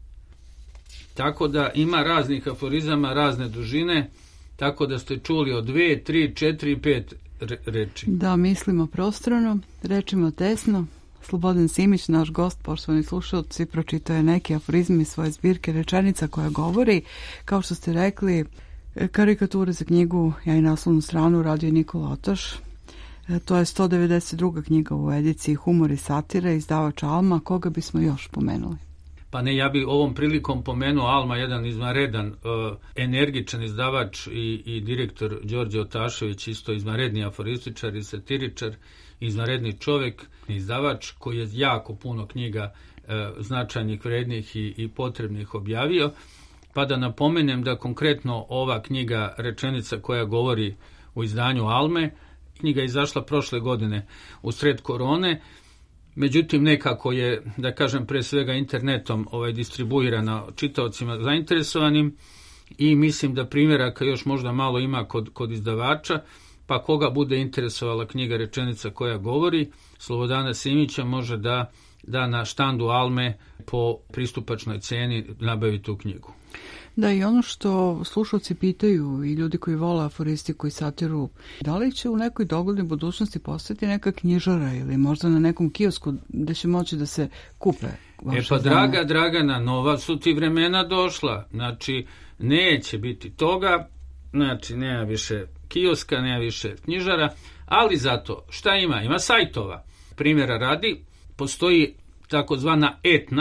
Speaker 17: Tako da ima raznih aforizama, razne dužine, tako da ste čuli od 2, 3, 4, 5 reči.
Speaker 3: Da, mislimo prostorno, rečimo tesno. Slobodan Simić, naš gost, poštovani slušalci, pročitao je neki aforizmi iz svoje zbirke rečenica koja govori, kao što ste rekli, karikature za knjigu Ja i naslovnu stranu radio Nikola Otaš. To je 192. knjiga u ediciji Humor i satira, izdavač Alma. Koga bismo još pomenuli?
Speaker 17: Pa ne, ja bi ovom prilikom pomenuo Alma, jedan izvanredan, energičan izdavač i direktor Đorđe Otašević, isto izvanredni aforističar i satiričar, izvanredni čovjek, izdavač koji je jako puno knjiga značajnih, vrednih i potrebnih objavio. Pa da napomenem da konkretno ova knjiga rečenica koja govori u izdanju Alme, knjiga je izašla prošle godine u sred korone, međutim nekako je, da kažem, pre svega internetom distribuirana čitaocima zainteresovanim i mislim da primjeraka još možda malo ima kod izdavača, pa koga bude interesovala knjiga rečenica koja govori, Slobodana Simića može da na štandu Alme po pristupačnoj ceni nabavi tu knjigu.
Speaker 3: Da, i ono što slušalci pitaju i ljudi koji vole aforistiku i satiru, da li će u nekoj doglednoj budućnosti postati neka knjižara ili možda na nekom kiosku gde će moći da se kupe vaše
Speaker 17: pa
Speaker 3: izdanja?
Speaker 17: Dragana, nova su ti vremena došla, znači neće biti toga, znači nema više kioska, nema više knjižara, ali zato šta ima? Ima sajtova. Primjera radi, postoji takozvana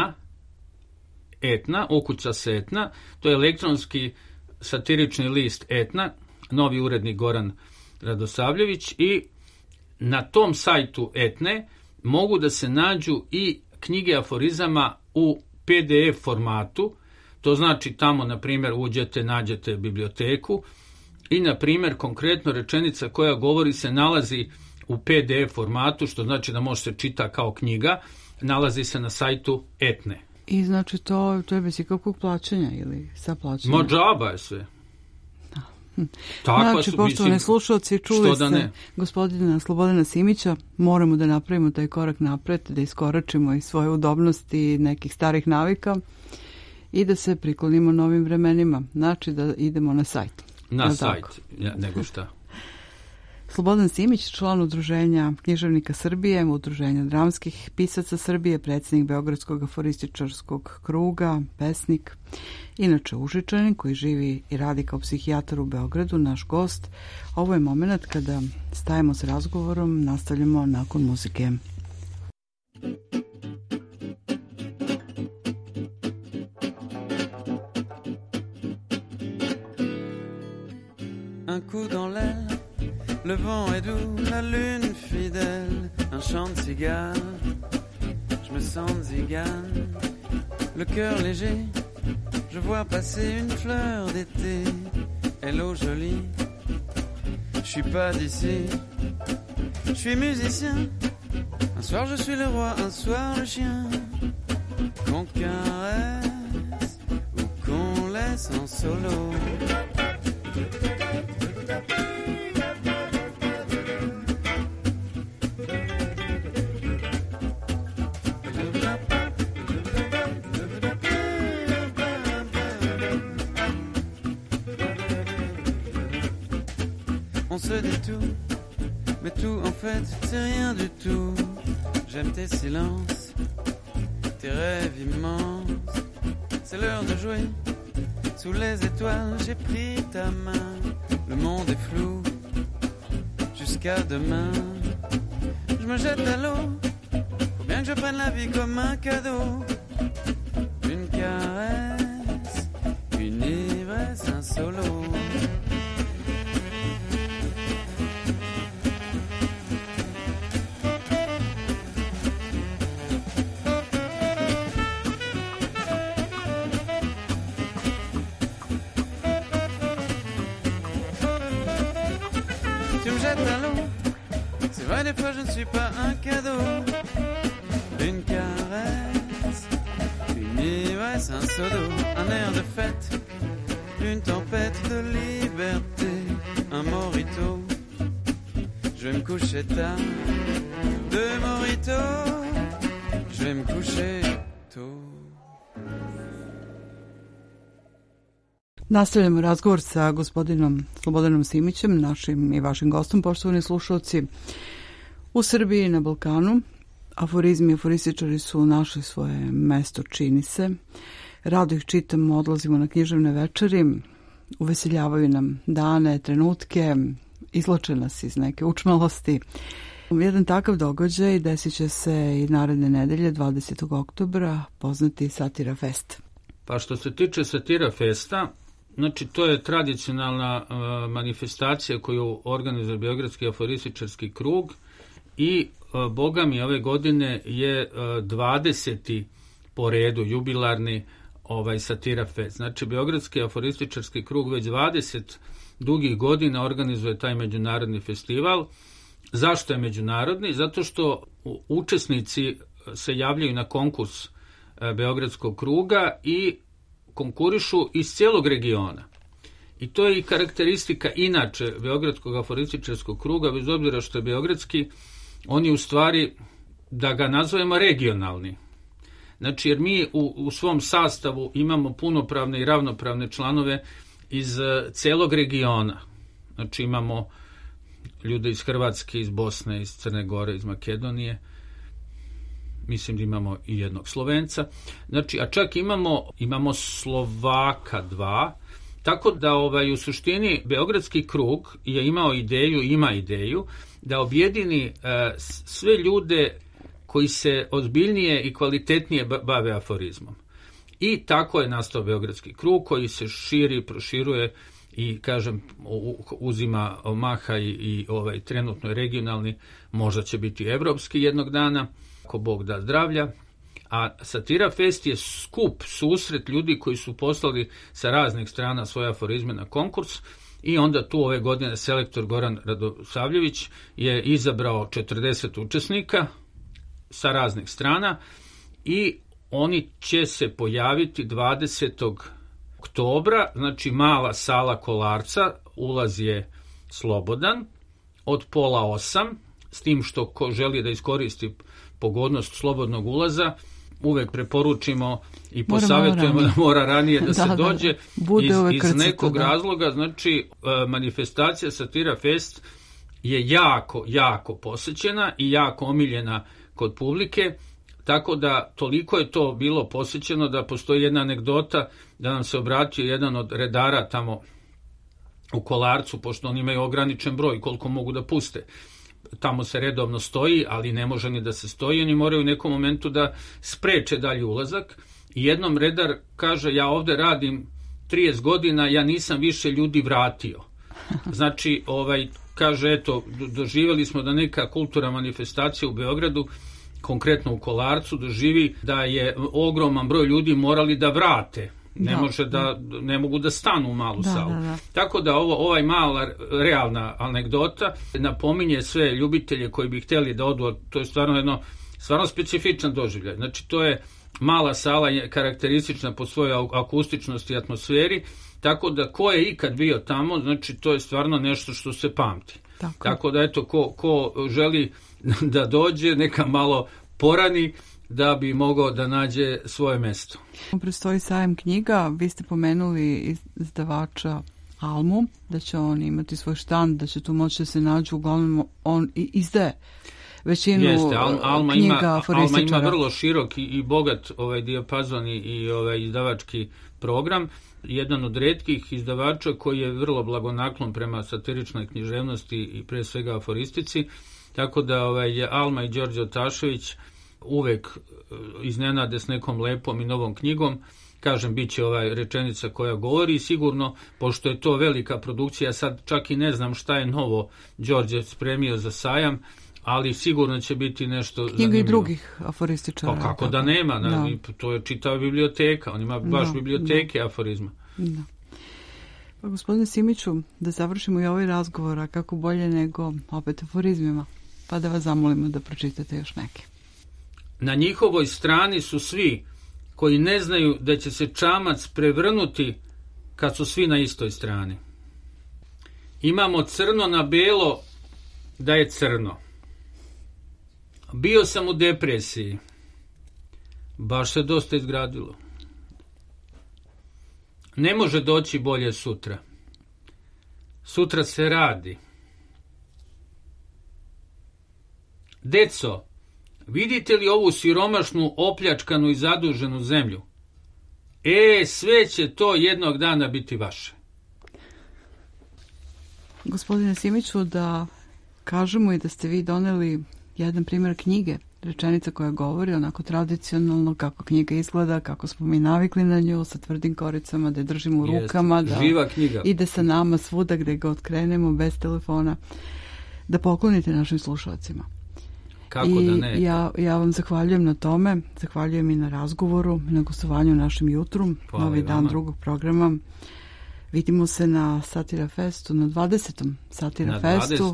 Speaker 17: Etna, okuća se Etna, to je elektronski satirični list Etna, novi urednik Goran Radosavljević, i na tom sajtu Etne mogu da se nađu i knjige aforizama u PDF formatu, to znači tamo, na primjer, uđete, nađete biblioteku i, na primjer, konkretno rečenica koja govori se nalazi u PDF formatu, što znači da može se čita kao knjiga, nalazi se na sajtu Etne.
Speaker 3: I znači to je bez ikakvog plaćanja ili sa plaćanjem?
Speaker 17: Ma džaba je sve.
Speaker 3: Znači, poštovani slušalci, čuli ste gospodina Slobodana Simića, moramo da napravimo taj korak napred, da iskoračimo i svoje udobnosti nekih starih navika i da se priklonimo novim vremenima. Znači da idemo na sajt.
Speaker 17: Na sajt, nego šta?
Speaker 3: Slobodan Simić, član Udruženja književnika Srbije, Udruženja dramskih pisaca Srbije, predsjednik Beogradskog aforističarskog kruga, pesnik, inače Užičanin koji živi i radi kao psihijatar u Beogradu, naš gost. Ovo je moment kada stajemo s razgovorom, nastavljamo nakon muzike.
Speaker 5: Un coup dans l'aile, le vent est doux, la lune fidèle, un chant de cigare, je me sens zigane, le cœur léger, je vois passer une fleur d'été, hello jolie, je suis pas d'ici, je suis musicien, un soir je suis le roi, un soir le chien, qu'on caresse ou qu'on laisse en solo. On se dit tout, mais tout en fait c'est rien du tout. J'aime tes silences, tes rêves immenses. C'est l'heure de jouer. Sous les étoiles, j'ai pris ta main. Le monde est flou jusqu'à demain. Je me jette à l'eau. Faut bien que je prenne la vie comme un cadeau. Une caresse, une ivresse, un solo. Tu me jettes à l'eau. C'est vrai, des fois je ne suis pas un cadeau. Une caresse, une ivresse, un seau d'eau, un air de fête, une tempête de liberté, un morito. Je vais me coucher tard, deux moritos. Je vais me coucher tôt.
Speaker 3: Nastavljamo razgovor sa gospodinom Slobodanom Simićem, našim i vašim gostom, poštovani slušalci. U Srbiji i na Balkanu aforizmi i aforističari su našli svoje mesto, čini se. Rado ih čitamo, odlazimo na književne večeri, uveseljavaju nam dane, trenutke, izlače nas iz neke učmalosti. Jedan takav događaj desit će se i naredne nedelje, 20. oktobra, poznati Satira Fest.
Speaker 17: Pa što se tiče Satira Festa, znači to je tradicionalna manifestacija koju organizuje Beogradski aforističarski krug i boga mi ove godine je 20. po redu jubilarni Satira Fest. Znači Beogradski aforističarski krug već 20 dugih godina organizuje taj međunarodni festival. Zašto je međunarodni? Zato što učesnici se javljaju na konkurs Beogradskog kruga i konkurišu iz cijelog regiona. I to je i karakteristika inače Beogradskog aforističarskog kruga, bez obzira što je beogradski, on je u stvari, da ga nazovemo, regionalni. Znači, jer mi u svom sastavu imamo punopravne i ravnopravne članove iz celog regiona. Znači, imamo ljude iz Hrvatske, iz Bosne, iz Crne Gore, iz Makedonije. Mislim da imamo i jednog Slovenca. Znači, a čak imamo Slovaka 2. Tako da u suštini Beogradski krug je ima ideju da objedini sve ljude koji se ozbiljnije i kvalitetnije bave aforizmom. I tako je nastao Beogradski krug koji se širi, proširuje i, kažem, uzima maha i trenutno je regionalni, možda će biti evropski jednog dana, ako Bog da zdravlja. A Satira Fest je skup, susret ljudi koji su poslali sa raznih strana svoje aforizme na konkurs i onda tu ove godine selektor Goran Radosavljević je izabrao 40 učesnika sa raznih strana i oni će se pojaviti 20. oktobra, znači mala sala Kolarca, ulaz je slobodan, od 7:30, s tim što ko želi da iskoristi pogodnost slobodnog ulaza, uvek preporučimo i posavjetujemo da mora ranije da se dođe iz nekog razloga. Znači, manifestacija Satira Fest je jako, jako posećena i jako omiljena kod publike, tako da toliko je to bilo posećeno da postoji jedna anegdota da nam se obratio jedan od redara tamo u Kolarcu, pošto oni imaju ograničen broj koliko mogu da puste. Tamo se redovno stoji, ali ne može ni da se stoji, oni moraju u nekom momentu da spreče dalji ulazak. I jednom redar kaže, ja ovde radim 30 godina, ja nisam više ljudi vratio. Znači, kaže, eto, doživjeli smo da neka kulturna manifestacija u Beogradu, konkretno u Kolarcu, doživi da je ogroman broj ljudi morali da vrate. Ne mogu da stanu u malu salu. Tako da ovaj mala realna anegdota napominje sve ljubitelje koji bi htjeli da odu, to je stvarno specifičan doživljaj. Znači, to je mala sala, karakteristična po svojoj akustičnosti i atmosferi, tako da ko je ikad bio tamo, znači to je stvarno nešto što se pamti. Tako da eto, ko želi da dođe, neka malo porani da bi mogao da nađe svoje mesto.
Speaker 3: Prestoji sajam knjiga, vi ste pomenuli izdavača Almu, da će on imati svoj štand, da će tu moći da se nađu, uglavnom on i izdaje većinu
Speaker 17: Alma
Speaker 3: knjiga aforističara.
Speaker 17: Alma ima vrlo širok i bogat dijapazon i izdavački program. Jedan od retkih izdavača koji je vrlo blagonaklon prema satiričnoj književnosti i pre svega aforistici, tako da Alma i Đorđe Otašević uvek iznenade s nekom lepom i novom knjigom. Kažem, bit će rečenica koja govori, sigurno, pošto je to velika produkcija, sad čak i ne znam šta je novo Đorđe spremio za sajam, ali sigurno će biti nešto zanimljivo.
Speaker 3: Knjiga i drugih aforističara.
Speaker 17: Pa kako da nema, to je čitava biblioteka, on ima baš biblioteke aforizma.
Speaker 3: Da. Pa, gospodine Simiću, da završimo i ovaj razgovor, a kako bolje nego opet aforizmima, pa da vas zamolimo da pročitate još neke.
Speaker 17: Na njihovoj strani su svi koji ne znaju da će se čamac prevrnuti kad su svi na istoj strani. Imamo crno na belo da je crno. Bio sam u depresiji. Baš se dosta izgradilo. Ne može doći bolje sutra. Sutra se radi. Deco, vidite li ovu siromašnu, opljačkanu i zaduženu zemlju? Sve će to jednog dana biti vaše.
Speaker 3: Gospodine Simiću, da kažemo i da ste vi doneli jedan primjer knjige, rečenica koja govori onako tradicionalno kako knjiga izgleda, kako smo mi navikli na nju, sa tvrdim koricama, da je držimo u rukama, da
Speaker 17: živa knjiga.
Speaker 3: Ide sa nama svuda gde ga otkrenemo, bez telefona, da poklonite našim slušalcima.
Speaker 17: Kako da ne?
Speaker 3: Ja vam zahvaljujem na tome, zahvaljujem i na razgovoru, na gostovanju u našem jutru, novi dan drugog programa. Vidimo se na Satira Festu, na 20. Satira Festu,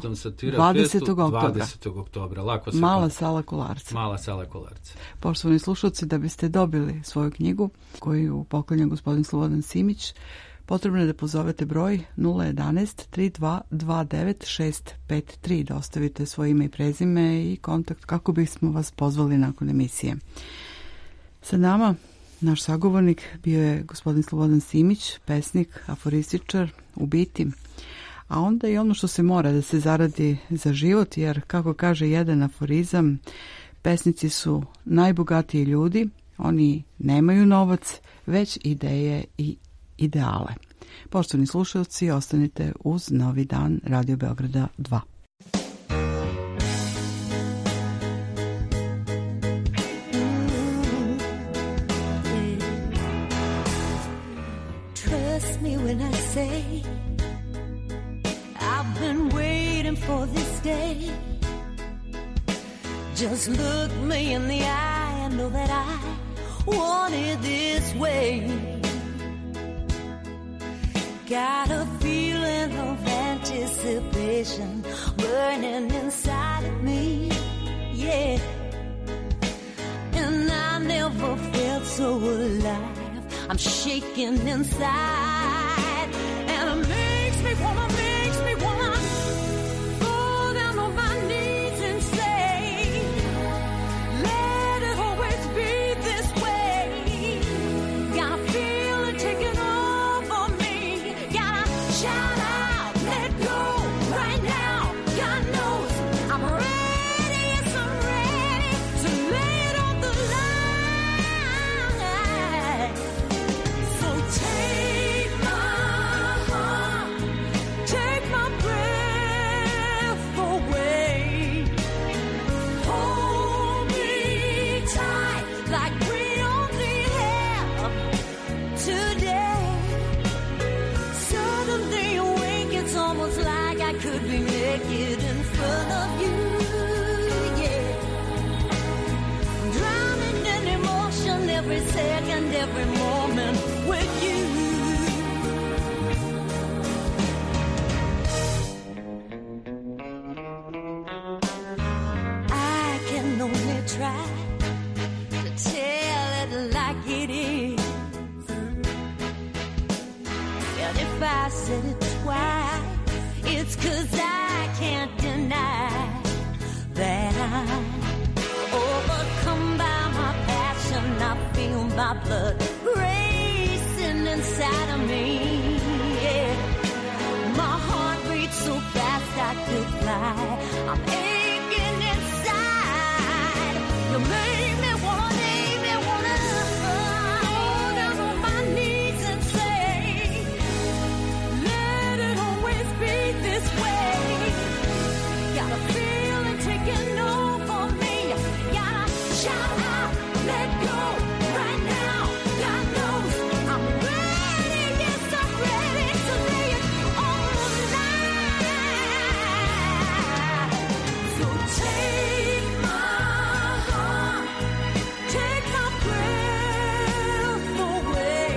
Speaker 3: 20. oktobra.
Speaker 17: Lako se
Speaker 3: Mala sala Kolarca.
Speaker 17: Mala sala Kolarca.
Speaker 3: Poštovani slušalci, da biste dobili svoju knjigu koju poklanja gospodin Slobodan Simić, potrebno je da pozovete broj 011 3229 653, da ostavite svoje ime i prezime i kontakt kako bismo vas pozvali nakon emisije. Sa nama naš sagovornik bio je gospodin Slobodan Simić, pesnik, aforističar, u biti, a onda i ono što se mora da se zaradi za život, jer kako kaže jedan aforizam, pesnici su najbogatiji ljudi, oni nemaju novac, već ideje i ideale. Poštovani slušalci, ostanite uz Novi dan Radio Beograda 2.
Speaker 4: Trust me when I say I've been waiting for this day. Just look me in the eye and know that I want it this way. Got a feeling of anticipation burning inside of me, yeah. And I never felt so alive. I'm shaking inside, and it makes me wanna fall down on my knees and say, let it always be this way. Got a feeling taking over me. Gotta shout out, let go right now. God knows I'm ready, yes I'm ready to lay it on the line. So take my heart, take my breath away. Hold me tight like we only have today. Suddenly awake, it's almost like I could be naked in front of you, yeah. Drowning in emotion every second, every moment with you. I can only try to tell it like it is. And if I said it twice, it's 'cause I can't deny that I'm overcome by my passion. I feel my blood racing inside of me, yeah. My heart beats so fast I could fly. I'm aching inside. You made me wanna leave, me wanna fall down on my knees and say, let it always be this way. Got a feeling taking over me. Gotta shout out, let go right now. God knows I'm ready, yes I'm ready to lay it on the line. So take my heart, take my breath away.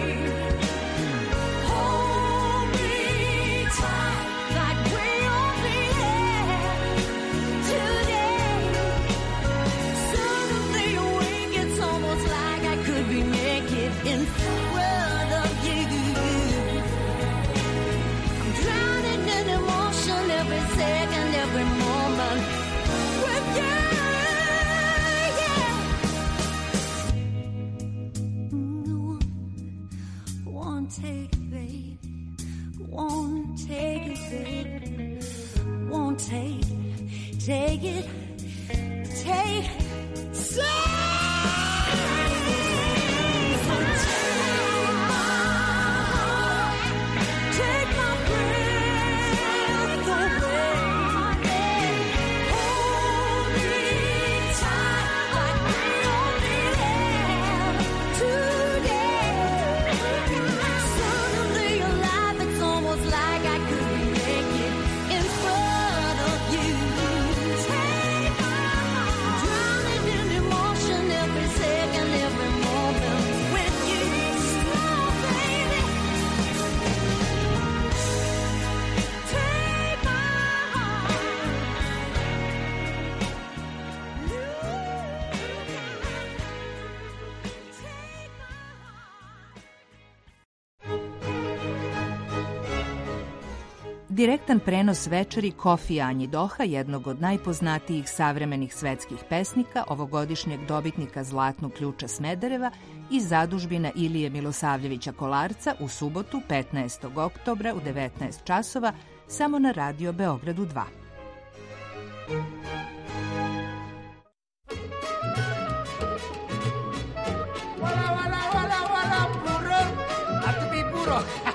Speaker 4: Hold me tight like we only had today. Suddenly awake, it's almost like I could be naked in front of you. I'm drowning in emotion every second, every moment with you. Yeah. Won't take it, baby. Won't take it, baby. Won't take it, take so. Take my breath away. Hold me tight like we only had today. Suddenly alive, it's almost like I could be naked in front of you. Take my heart, drowning in emotion every second, every moment with you. Slow, baby. Take my heart.
Speaker 7: Direktan prenos večeri Kofi Anji Doha, jednog od najpoznatijih savremenih svetskih pesnika, ovogodišnjeg dobitnika Zlatnog ključa Smedereva i zadužbina Ilije Milosavljevića Kolarca u subotu 15. oktobra u 19 časova samo na Radio Beogradu 2.
Speaker 20: Wala, wala, wala, wala, puro. Have to be puro.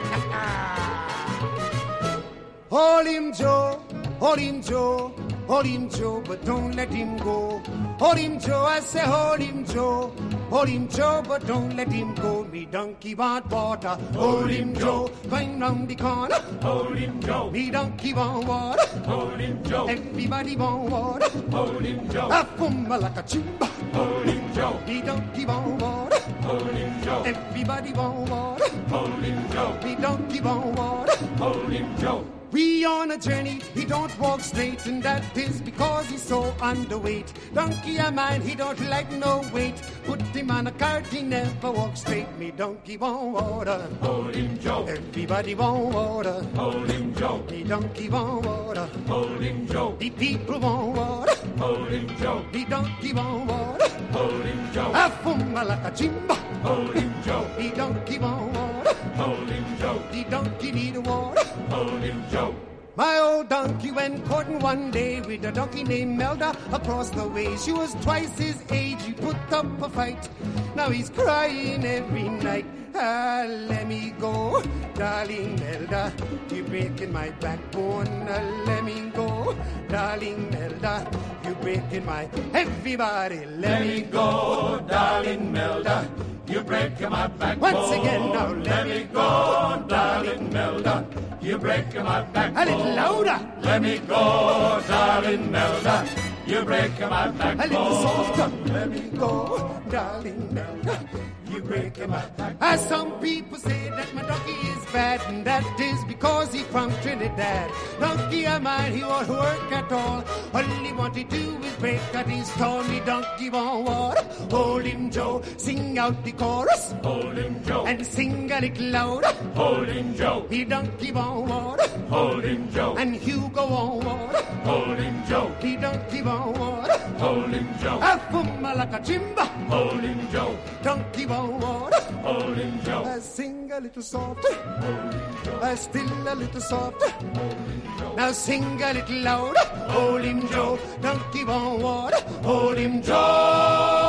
Speaker 20: Hold him, Joe. Hold him, Joe. Hold him, Joe, but don't let him go. Hold him, Joe. I say hold him, Joe. Hold him, Joe, but don't let him go. Me donkey want water. Hold him, Joe. Going round the corner. Hold him, Joe. Me donkey want water. Hold him, Joe. Everybody want water. Hold him, Joe. I fumble like a chimba. Hold him, Joe. Me donkey want water. Hold him, Joe. Everybody want water. Hold him, Joe. Me donkey want water. Hold him, Joe. We on a journey, he don't walk straight, and that is because he's so underweight. Donkey of mine, he don't like no weight. Put him on a cart, he never walks straight. Me donkey want water. Hold him, Joe. Everybody want water. Hold him, Joe. Me donkey want water. Hold him, Joe. The people want water. Hold him, Joe. The donkey want water. Hold him, Joe. I fumble like a chimba. Hold him, Joe. The donkey want water. Hold him, Joe. The donkey need water. Hold him, Joe. My old donkey went courting one day with a donkey named Melda across the way. She was twice his age, he put up a fight. Now he's crying every night. Ah, let me go, darling Melda, you're breaking my backbone. Ah, let me go, darling Melda, you're breaking my... Everybody, let me go, darling Melda, you're breaking my backbone. Once again now, let me go, darling Melda, you're breaking my backbone. A little louder. Let me go, darling Melda, you're breaking my backbone. A little softer. Let me go, darling Melda, you're breaking my backbone. As some people say that my donkey is bad, and that is because he's from Trinidad. Donkey of mine, he won't work at all. All he want to do is break out his tall. Me donkey want water. Hold him, Joe. Sing out the chorus. Hold him, Joe. And sing a little louder. Hold him, Joe. Me donkey want water. Hold him, Joe. And Hugo want water. Hold him, Joe. Me donkey want water. Hold him, Joe. I fumble like a chimba. Hold him, Joe. Donkey want water. Hold him, Joe. I sing a little softer. Hold him, Joe. I still a little softer. Hold him, Joe. Now sing a little louder. Hold him, Joe. Donkey want water. Hold him, Joe.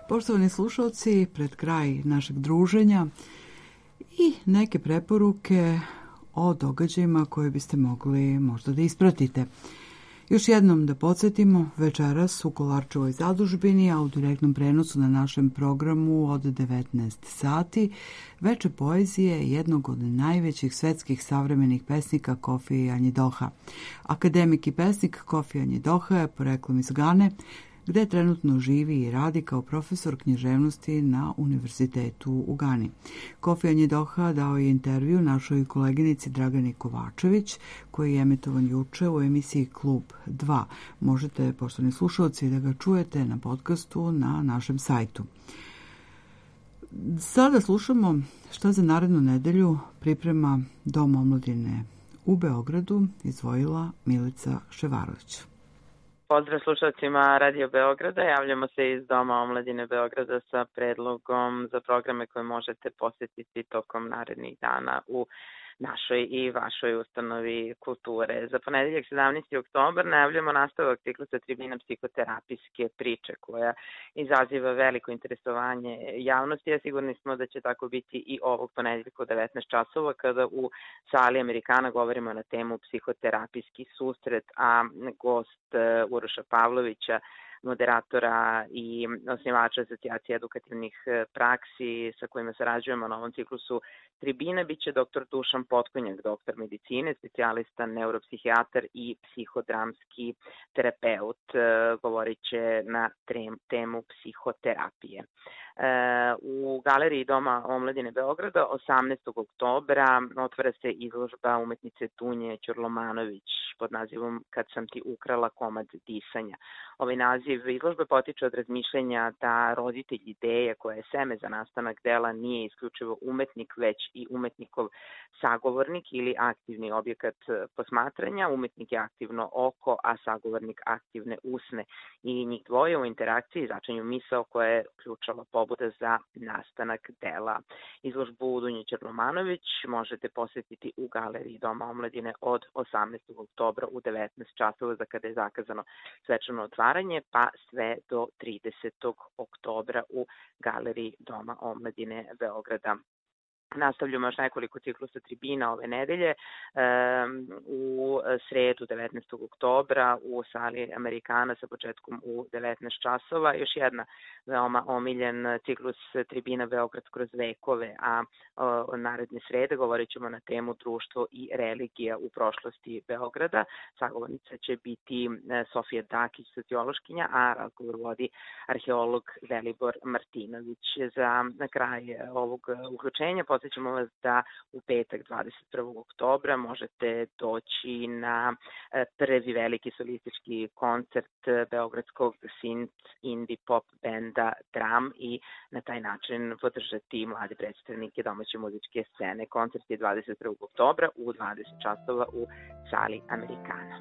Speaker 3: Poštovani slušalci, pred kraj našeg druženja i neke preporuke o događajima koje biste mogli možda da ispratite. Još jednom da podsjetimo, večeras u Kolarčevoj zadužbini, a u direktnom prenosu na našem programu od 19 sati, veče poezije jednog od najvećih svetskih savremenih pesnika Kofi Anjedoha. Akademik i pesnik Kofi Anjedoha je poreklom iz Gane, gde trenutno živi i radi kao profesor književnosti na Univerzitetu u Gani. Kofi Anjedoha dao je intervju našoj koleginici Dragani Kovačević, koji je emitovan juče u emisiji Klub 2. Možete, poštovani slušalci, da ga čujete na podcastu na našem sajtu. Sada slušamo šta za narednu nedelju priprema Dom omladine u Beogradu, izdvojila Milica Ševarović.
Speaker 6: Pozdrav slušalcima Radio Beograda, javljamo se iz Doma omladine Beograda sa predlogom za programe koje možete posjetiti tokom narednih dana u našoj i vašoj ustanovi kulture. Za ponedeljak 17. oktobar najavljamo nastavak ciklusa Tribina psihoterapijske priče koja izaziva veliko interesovanje javnosti, a sigurni smo da će tako biti i ovog ponedeljka u 19 časova kada u sali Amerikana govorimo na temu psihoterapijski susret, a gost Uroša Pavlovića, moderatora i osnivača asocijacije edukativnih praksi sa kojima sarađujemo na ovom ciklusu Tribina biće dr. Dušan Potkonjak, doktor medicine, specijalista, neuropsihijatar i psihodramski terapeut. Govorit će na temu psihoterapije. U galeriji Doma omladine Beograda 18. oktobra otvara se izložba umetnice Dunje Ćurlomanović pod nazivom Kad sam ti ukrala komad disanja. Ovaj naziv izložbe potiče od razmišljenja da roditelj ideje koja je seme za nastanak dela nije isključivo umetnik, već i umetnikov sagovornik ili aktivni objekat posmatranja. Umetnik je aktivno oko, a sagovornik aktivne usne i njih dvoje u interakciji začinju misao koja je ključala pobuda za nastanak dela. Izložbu Dunje Ćurlomanović možete posjetiti u galeriji Doma omladine od 18. oktobra u 19 časova za kada je zakazano svečano otvaranje, pa sve do 30. oktobra u galeriji Doma omladine Beograda. Nastavljamo još nekoliko ciklusa tribina ove nedelje. U sredu 19. oktobra u sali Amerikana sa početkom u 19 časova. Još jedna veoma omiljen ciklus tribina Beograd kroz vekove, a naredne srede govorit ćemo na temu društvo i religija u prošlosti Beograda. Sagovornica će biti Sofija Dakić, sociološkinja, a razgovor vodi arheolog Velibor Martinović. Na kraj ovog uključenja podsjećamo vas da u petak 21. oktobra možete doći na prvi veliki solistički koncert beogradskog synth indie pop benda Dram i na taj način podržati mlade predstavnike domaće muzičke scene. Koncert je 21. oktobra u 20 časova u sali Amerikana.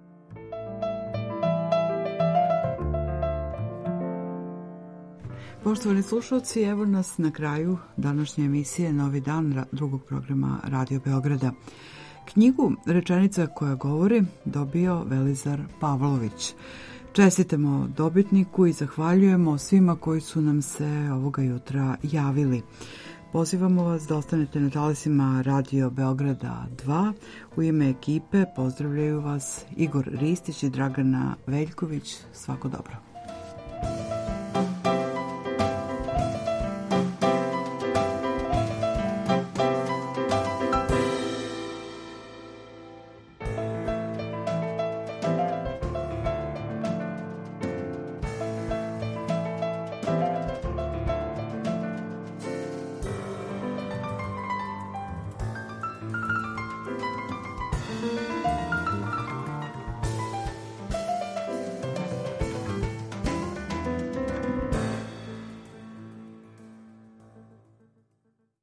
Speaker 3: Poštovani slušalci, evo nas na kraju današnje emisije Novi dan drugog programa Radio Beograda. Knjigu Rečenica koja govori dobio Velizar Pavlović. Čestitamo dobitniku i zahvaljujemo svima koji su nam se ovoga jutra javili. Pozivamo vas da ostanete na talasima Radio Beograda 2. U ime ekipe pozdravljaju vas Igor Ristić i Dragana Veljković. Svako dobro.